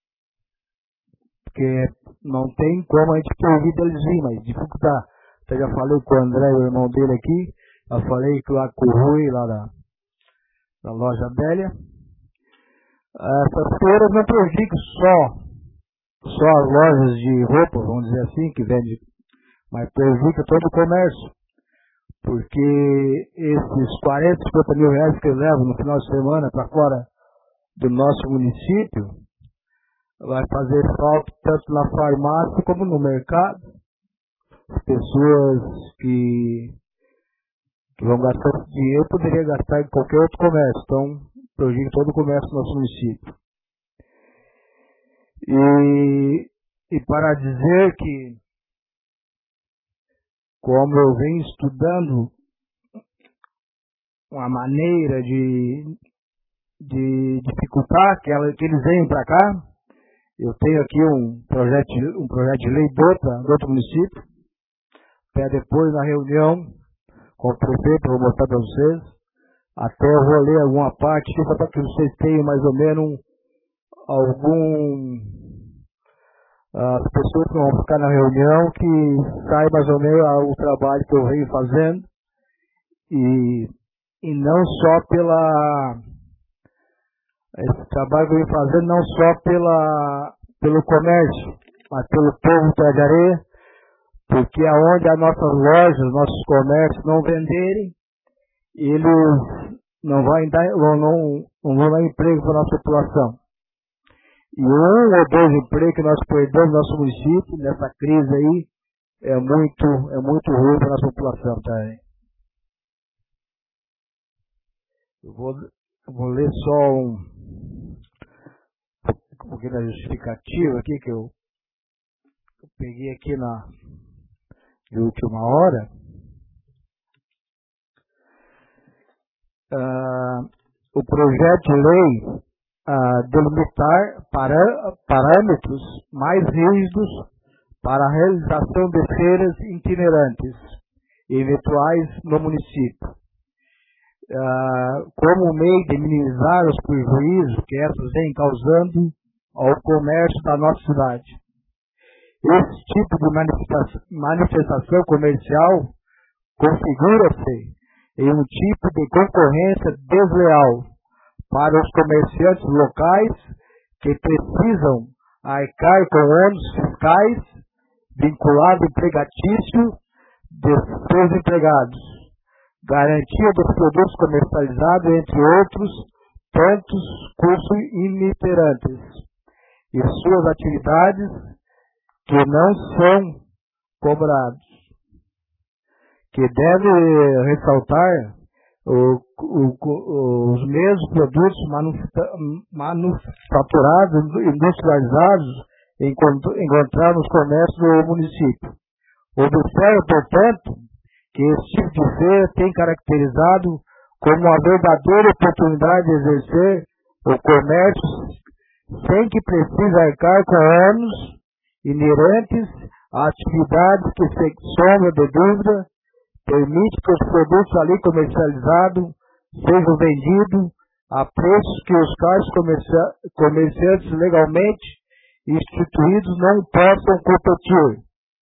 Porque não tem como a gente proibir deles vir, mas dificultar. Até já falei com o André, o irmão dele aqui, já falei lá com o Rui, lá da, da loja Bélia. Essas feiras não prejudicam só, só as lojas de roupa, vamos dizer assim, que vendem, mas prejudica todo o comércio. Porque esses quarenta, cinquenta mil reais que eu levo no final de semana para fora do nosso município, vai fazer falta tanto na farmácia como no mercado. As pessoas que, que vão gastar esse dinheiro poderiam gastar em qualquer outro comércio. Então, prejudica todo o comércio do nosso município. E, e para dizer que, como eu venho estudando uma maneira de, de dificultar que, ela, que eles venham para cá, eu tenho aqui um projeto, um projeto de lei do outro, do outro município. Até depois, na reunião com o prefeito, eu vou mostrar para vocês. Até eu vou ler alguma parte, só para que vocês tenham mais ou menos algum... as pessoas que vão ficar na reunião, que saibam mais ou menos o trabalho que eu venho fazendo. E, e não só pela... esse trabalho que eu venho fazendo não só pela, pelo comércio, mas pelo povo de Areia, porque aonde as nossas lojas, nossos comércios não venderem, eles não vão dar, não, não, não vão dar emprego para a nossa população. E um ou dois empregos que nós perdemos no nosso município, nessa crise aí, é muito, é muito ruim para a nossa população. Tá? Eu vou, eu vou ler só um, um pouquinho da justificativa aqui, que eu peguei aqui na de última hora. Uh, o projeto de lei uh, delimitar para, parâmetros mais rígidos para a realização de feiras itinerantes e virtuais no município, uh, como meio de minimizar os prejuízos que essas vêm causando ao comércio da nossa cidade. Esse tipo de manifestação, manifestação comercial configura-se em um tipo de concorrência desleal para os comerciantes locais que precisam arcar com ônus fiscais vinculados ao empregatício de seus empregados, garantia dos produtos comercializados, entre outros tantos custos itinerantes, e suas atividades que não são cobrados. Que deve ressaltar o, o, os mesmos produtos manufaturados, industrializados, encontrar nos comércios do município. Observe, portanto, que esse tipo de feira tem caracterizado como uma verdadeira oportunidade de exercer o comércio sem que precise arcar com ônus inerentes a atividades que, sem sombra de dúvida, permite que os produtos ali comercializados sejam vendidos a preços que os carros comercia- comerciantes legalmente instituídos não possam competir.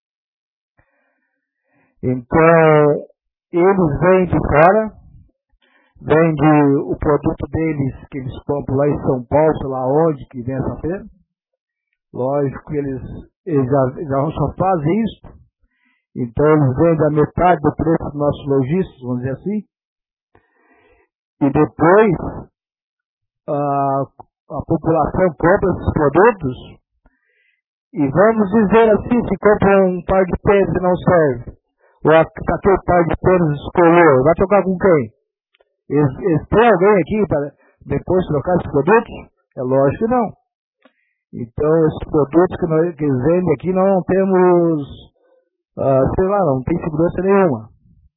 Então, eles vêm de fora, vendem o produto deles que eles compram lá em São Paulo, sei lá onde que vem essa feira. Lógico que eles, eles já, já só fazem isso. Então eles vendem a metade do preço dos nossos lojistas, vamos dizer assim. E depois a, a população compra esses produtos e vamos dizer assim, se compra um par de tênis e não serve, ou aquele par de tênis escolheu, vai trocar com quem? Eles, eles têm alguém aqui para depois trocar esses produtos? É lógico que não. Então esses produtos que, nós, que eles vendem aqui nós não temos... Uh, sei lá, não tem segurança nenhuma.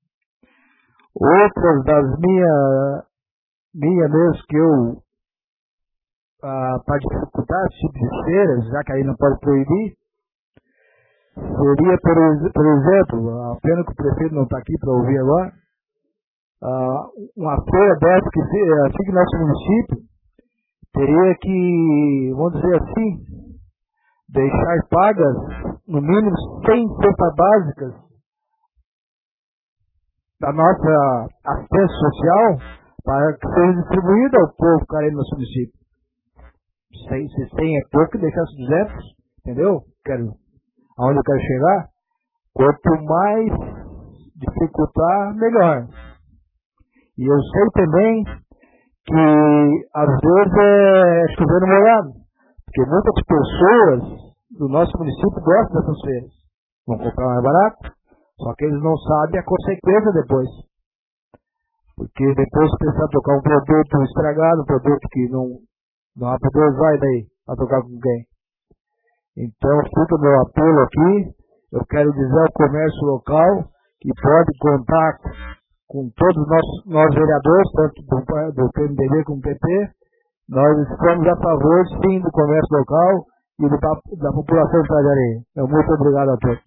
Outras das minhas minha mesmo que eu uh, para dificultar esse tipo de feiras, já que aí não pode proibir, seria, por, por exemplo, a pena que o prefeito não está aqui para ouvir agora, uh, uma feira dessa que fica no nosso município, teria que, vamos dizer assim, deixar pagas, no mínimo, cem cestas básicas da nossa assistência social para que seja distribuída ao povo carente do nosso município. Se cem é pouco, deixasse duzentos, entendeu? Quero, aonde eu quero chegar? Quanto mais dificultar, melhor. E eu sei também que, às vezes, é chover no molhado. Porque muitas pessoas do nosso município gostam dessas feiras. Vão comprar mais barato, só que eles não sabem a consequência depois. Porque depois precisar trocar um produto estragado, um produto que não, não há para Deus vai daí, a trocar com quem. Então fica o meu apelo aqui, eu quero dizer ao comércio local que pode contar com todos nós, nós vereadores, tanto do, do P M D B como do P T. Nós estamos a favor, sim, do comércio local e do, da, da população de Praia de Areia. Então, muito obrigado a todos.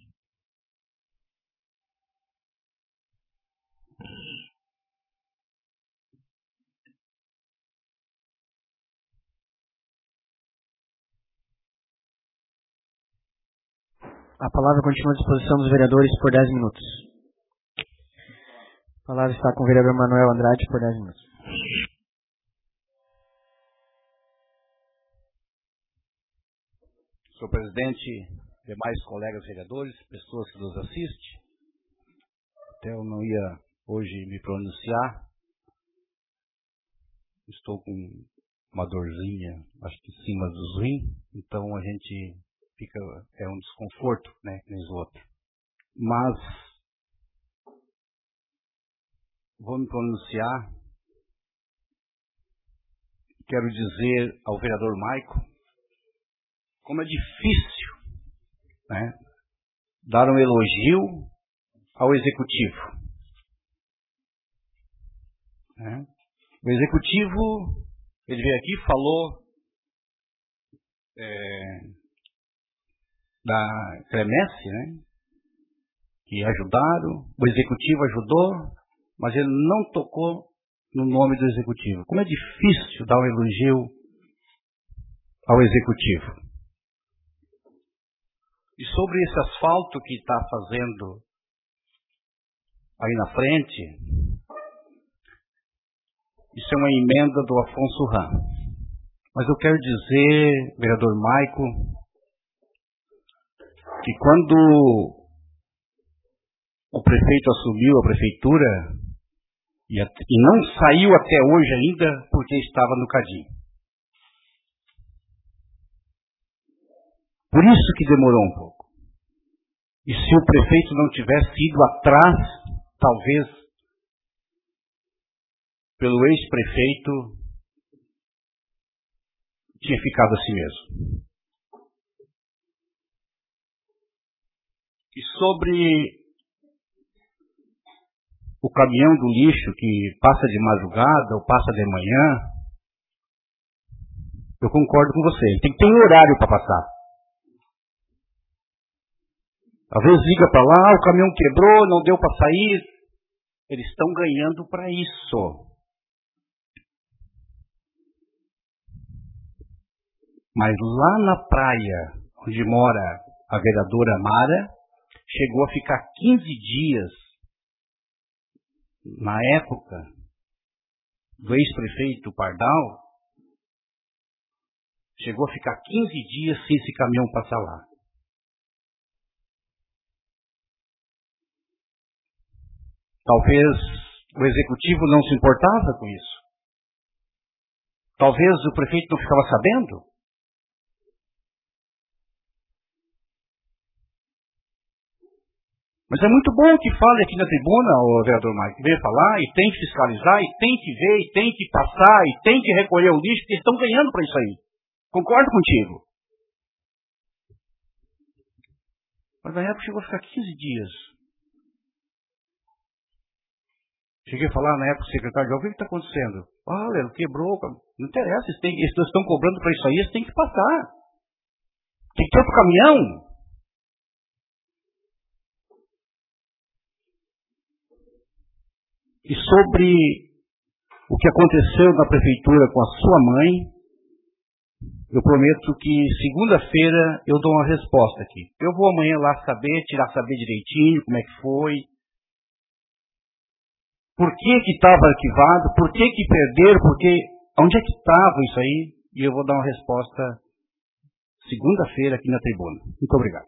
A palavra continua à disposição dos vereadores por dez minutos. A palavra está com o vereador Manuel Andrade por dez minutos. Senhor presidente, demais colegas vereadores, pessoas que nos assistem, até eu não ia hoje me pronunciar, estou com uma dorzinha, acho que em cima dos rins, então a gente fica, é um desconforto, né, nem os outros. Mas vou me pronunciar, quero dizer ao vereador Maico, como é difícil, né, dar um elogio ao executivo. É. O executivo, ele veio aqui e falou é, da Cremesse, né? Que ajudaram, o executivo ajudou, mas ele não tocou no nome do executivo. Como é difícil dar um elogio ao executivo. E sobre esse asfalto que está fazendo aí na frente, isso é uma emenda do Afonso Ram. Mas eu quero dizer, vereador Maico, que quando o prefeito assumiu a prefeitura e, a, e não saiu até hoje ainda porque estava no cadinho. Por isso que demorou um pouco. E se o prefeito não tivesse ido atrás, talvez, pelo ex-prefeito, tinha ficado assim mesmo. E sobre o caminhão do lixo que passa de madrugada ou passa de manhã, eu concordo com você. Tem que ter um horário para passar. Às vezes liga para lá, ah, o caminhão quebrou, não deu para sair. Eles estão ganhando para isso. Mas lá na praia, onde mora a vereadora Mara, chegou a ficar quinze dias, na época do ex-prefeito Pardal, chegou a ficar quinze dias sem esse caminhão passar lá. Talvez o executivo não se importava com isso. Talvez o prefeito não ficava sabendo. Mas é muito bom que fale aqui na tribuna, o vereador Maico, que veio falar e tem que fiscalizar, e tem que ver, e tem que passar, e tem que recolher o lixo, porque eles estão ganhando para isso aí. Concordo contigo. Mas na época chegou a ficar quinze dias. Cheguei a falar na época, o secretário de obra, o que está acontecendo? Olha, quebrou, não interessa, eles, têm, eles estão cobrando para isso aí, eles têm que passar. Tem que ter outro caminhão. E sobre o que aconteceu na prefeitura com a sua mãe, eu prometo que segunda-feira eu dou uma resposta aqui. Eu vou amanhã lá saber, tirar saber direitinho como é que foi, por que que estava arquivado, por que que perderam, porque, onde é que estava isso aí, e eu vou dar uma resposta segunda-feira aqui na tribuna. Muito obrigado.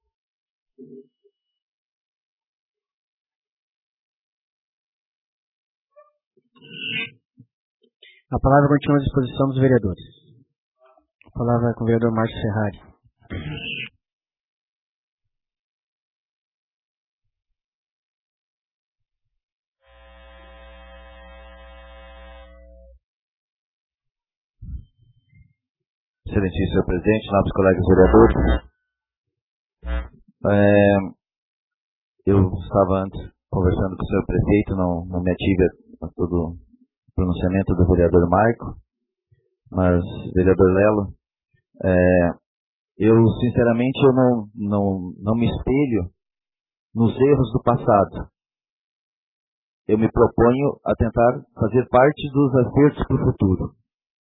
A palavra continua à disposição dos vereadores. A palavra é com o vereador Márcio Ferrari. Excelentíssimo presidente, nobres colegas vereadores. É, eu estava antes conversando com o senhor prefeito, não, não me ative a todo o pronunciamento do vereador Maico, mas, vereador Lelo, é, eu sinceramente eu não, não, não me espelho nos erros do passado. Eu me proponho a tentar fazer parte dos acertos para o futuro.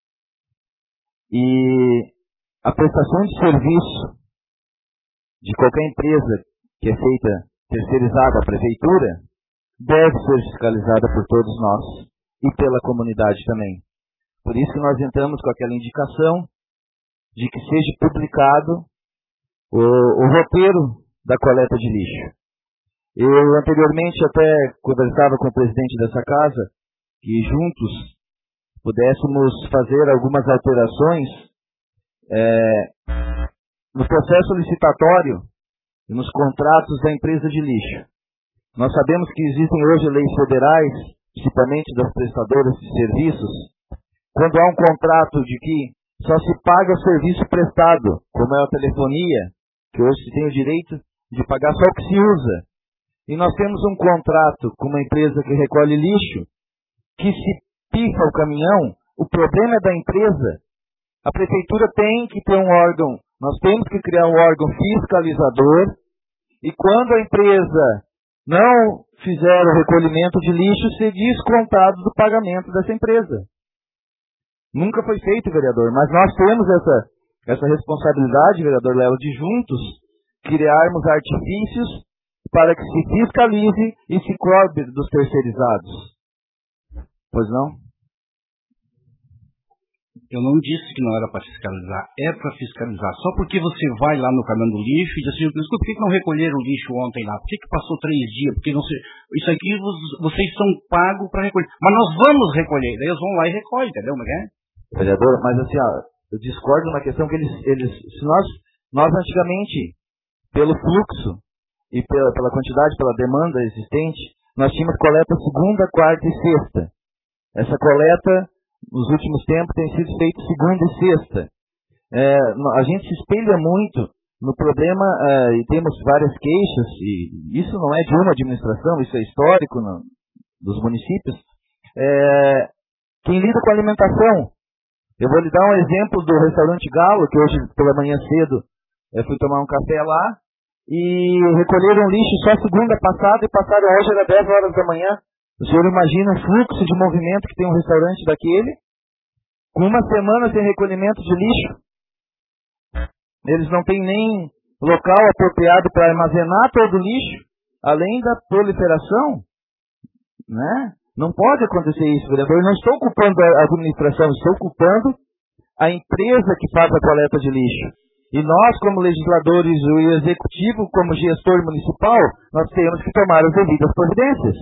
E a prestação de serviço de qualquer empresa que é feita terceirizada à prefeitura deve ser fiscalizada por todos nós e pela comunidade também. Por isso que nós entramos com aquela indicação de que seja publicado o, o roteiro da coleta de lixo. Eu anteriormente até conversava com o presidente dessa casa que juntos pudéssemos fazer algumas alterações é, no processo licitatório e nos contratos da empresa de lixo. Nós sabemos que existem hoje leis federais, principalmente das prestadoras de serviços, quando há um contrato de que só se paga o serviço prestado, como é a telefonia, que hoje se tem o direito de pagar só o que se usa. E nós temos um contrato com uma empresa que recolhe lixo, que se pifa o caminhão, o problema é da empresa. A prefeitura tem que ter um órgão, nós temos que criar um órgão fiscalizador, e quando a empresa não fizer o recolhimento de lixo, ser descontado do pagamento dessa empresa. Nunca foi feito, vereador, mas nós temos essa, essa responsabilidade, vereador Lelo, de juntos criarmos artifícios para que se fiscalize e se cobre dos terceirizados. Pois não? Eu não disse que não era para fiscalizar, é para fiscalizar. Só porque você vai lá no caminhão do lixo e diz assim, por que não recolheram o lixo ontem lá? Por que, que passou três dias? Porque não sei, isso aqui vocês são pagos para recolher. Mas nós vamos recolher, daí eles vão lá e recolhem, entendeu? Mas é? Vereador, mas assim, ó, eu discordo na questão que eles, eles se nós, nós antigamente, pelo fluxo e pela, pela quantidade, pela demanda existente, nós tínhamos coleta segunda, quarta e sexta. Essa coleta, nos últimos tempos, tem sido feita segunda e sexta. É, a gente se espelha muito no problema, é, e temos várias queixas, e isso não é de uma administração, isso é histórico no, dos municípios. É, quem lida com a alimentação, eu vou lhe dar um exemplo do restaurante Galo, que hoje pela manhã cedo eu fui tomar um café lá, e recolheram lixo só segunda passada, e passaram hoje, era dez horas da manhã. O senhor imagina o fluxo de movimento que tem um restaurante daquele, com uma semana sem recolhimento de lixo. Eles não têm nem local apropriado para armazenar todo o lixo, além da proliferação, né? Não pode acontecer isso, vereador. Eu não estou culpando a administração, estou culpando a empresa que faz a coleta de lixo. E nós, como legisladores, o executivo, como gestor municipal, nós temos que tomar as devidas providências.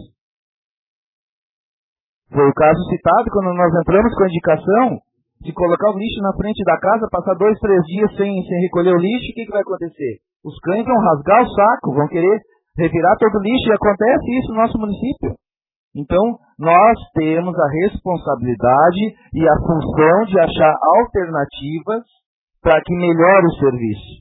Foi o caso citado quando nós entramos com a indicação de colocar o lixo na frente da casa, passar dois, três dias sem, sem recolher o lixo, o que, que vai acontecer? Os cães vão rasgar o saco, vão querer revirar todo o lixo, e acontece isso no nosso município. Então, nós temos a responsabilidade e a função de achar alternativas para que melhore o serviço.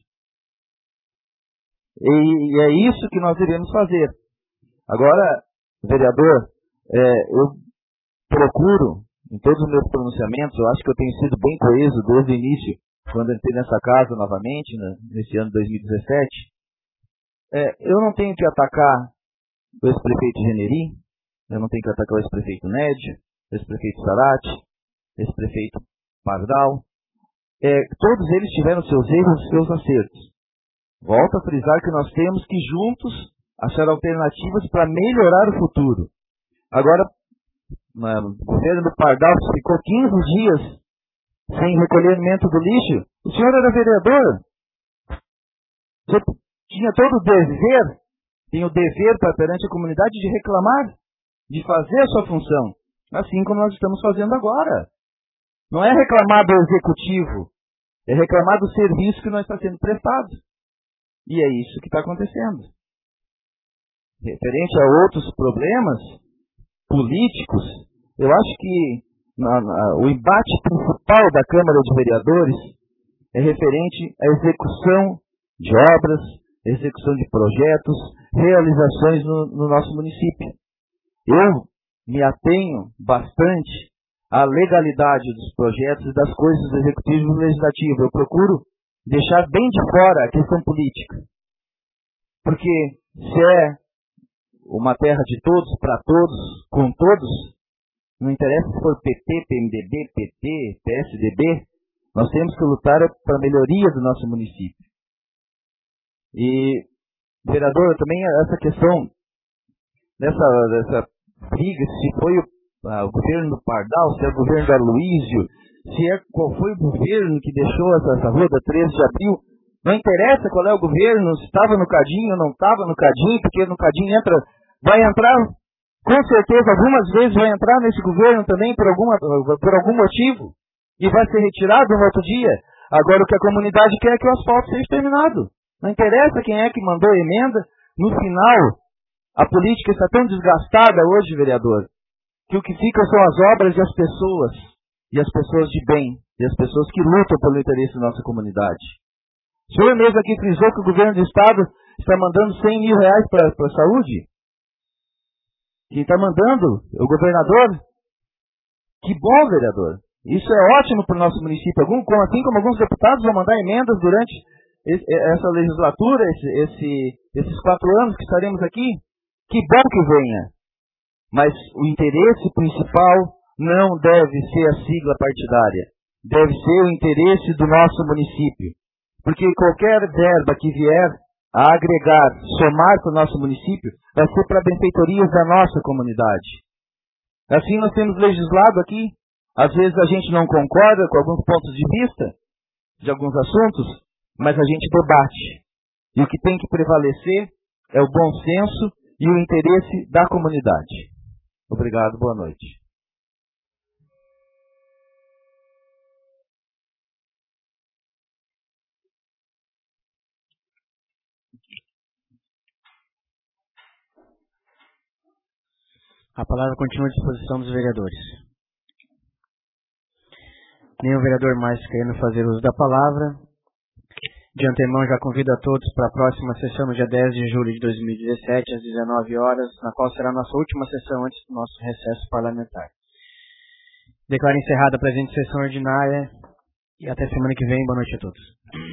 E, e é isso que nós iremos fazer. Agora, vereador, é, eu procuro, em todos os meus pronunciamentos, eu acho que eu tenho sido bem coeso desde o início, quando entrei nessa casa novamente, né, nesse ano de dois mil e dezessete. É, eu não tenho que atacar o ex-prefeito Generi, eu não tenho que atacar o ex-prefeito Nédio, o ex-prefeito Sarati, o ex-prefeito Pardal. É, todos eles tiveram seus erros e seus acertos. Volto a frisar que nós temos que juntos achar alternativas para melhorar o futuro. Agora, o governo do Pardal ficou quinze dias sem recolhimento do lixo. O senhor era vereador. Você tinha todo o dever, tem o dever para perante a comunidade de reclamar, de fazer a sua função, assim como nós estamos fazendo agora. Não é reclamar do executivo, é reclamar do serviço que não está sendo prestado. E é isso que está acontecendo. Referente a outros problemas políticos, eu acho que na, na, o embate principal da Câmara de Vereadores é referente à execução de obras, execução de projetos, realizações no, no nosso município. Eu me atenho bastante à legalidade dos projetos e das coisas do Executivo e do Legislativo. Eu procuro deixar bem de fora a questão política. Porque se é uma terra de todos, para todos, com todos, não interessa se for P T, P M D B, P T, P S D B, nós temos que lutar para a melhoria do nosso município. E, vereador, também essa questão dessa, dessa briga, se foi o, ah, o governo do Pardal, se é o governo do Aloísio, se é qual foi o governo que deixou essa, essa rua da treze de abril, não interessa qual é o governo, se estava no cadinho ou não estava no cadinho, porque no cadinho entra, vai entrar, com certeza, algumas vezes vai entrar nesse governo também por, alguma, por algum motivo, e vai ser retirado no outro dia. Agora o que a comunidade quer é que o asfalto seja terminado. Não interessa quem é que mandou a emenda, no final, a política está tão desgastada hoje, vereador, que o que fica são as obras e as pessoas, e as pessoas de bem, e as pessoas que lutam pelo interesse da nossa comunidade. O senhor mesmo aqui frisou que o governo do Estado está mandando cem mil reais para a saúde? Quem está mandando é o governador? Que bom, vereador. Isso é ótimo para o nosso município. Algum, assim como alguns deputados vão mandar emendas durante esse, essa legislatura, esse, esse, esses quatro anos que estaremos aqui. Que bom que venha. Mas o interesse principal não deve ser a sigla partidária. Deve ser o interesse do nosso município. Porque qualquer verba que vier a agregar, somar para o nosso município, vai ser para benfeitorias da nossa comunidade. Assim nós temos legislado aqui. Às vezes a gente não concorda com alguns pontos de vista de alguns assuntos, mas a gente debate. E o que tem que prevalecer é o bom senso e o interesse da comunidade. Obrigado, boa noite. A palavra continua à disposição dos vereadores. Nenhum vereador mais querendo fazer uso da palavra. De antemão já convido a todos para a próxima sessão no dia dez de julho de dois mil e dezessete, às dezenove horas, na qual será a nossa última sessão antes do nosso recesso parlamentar. Declaro encerrada a presente sessão ordinária e até semana que vem. Boa noite a todos.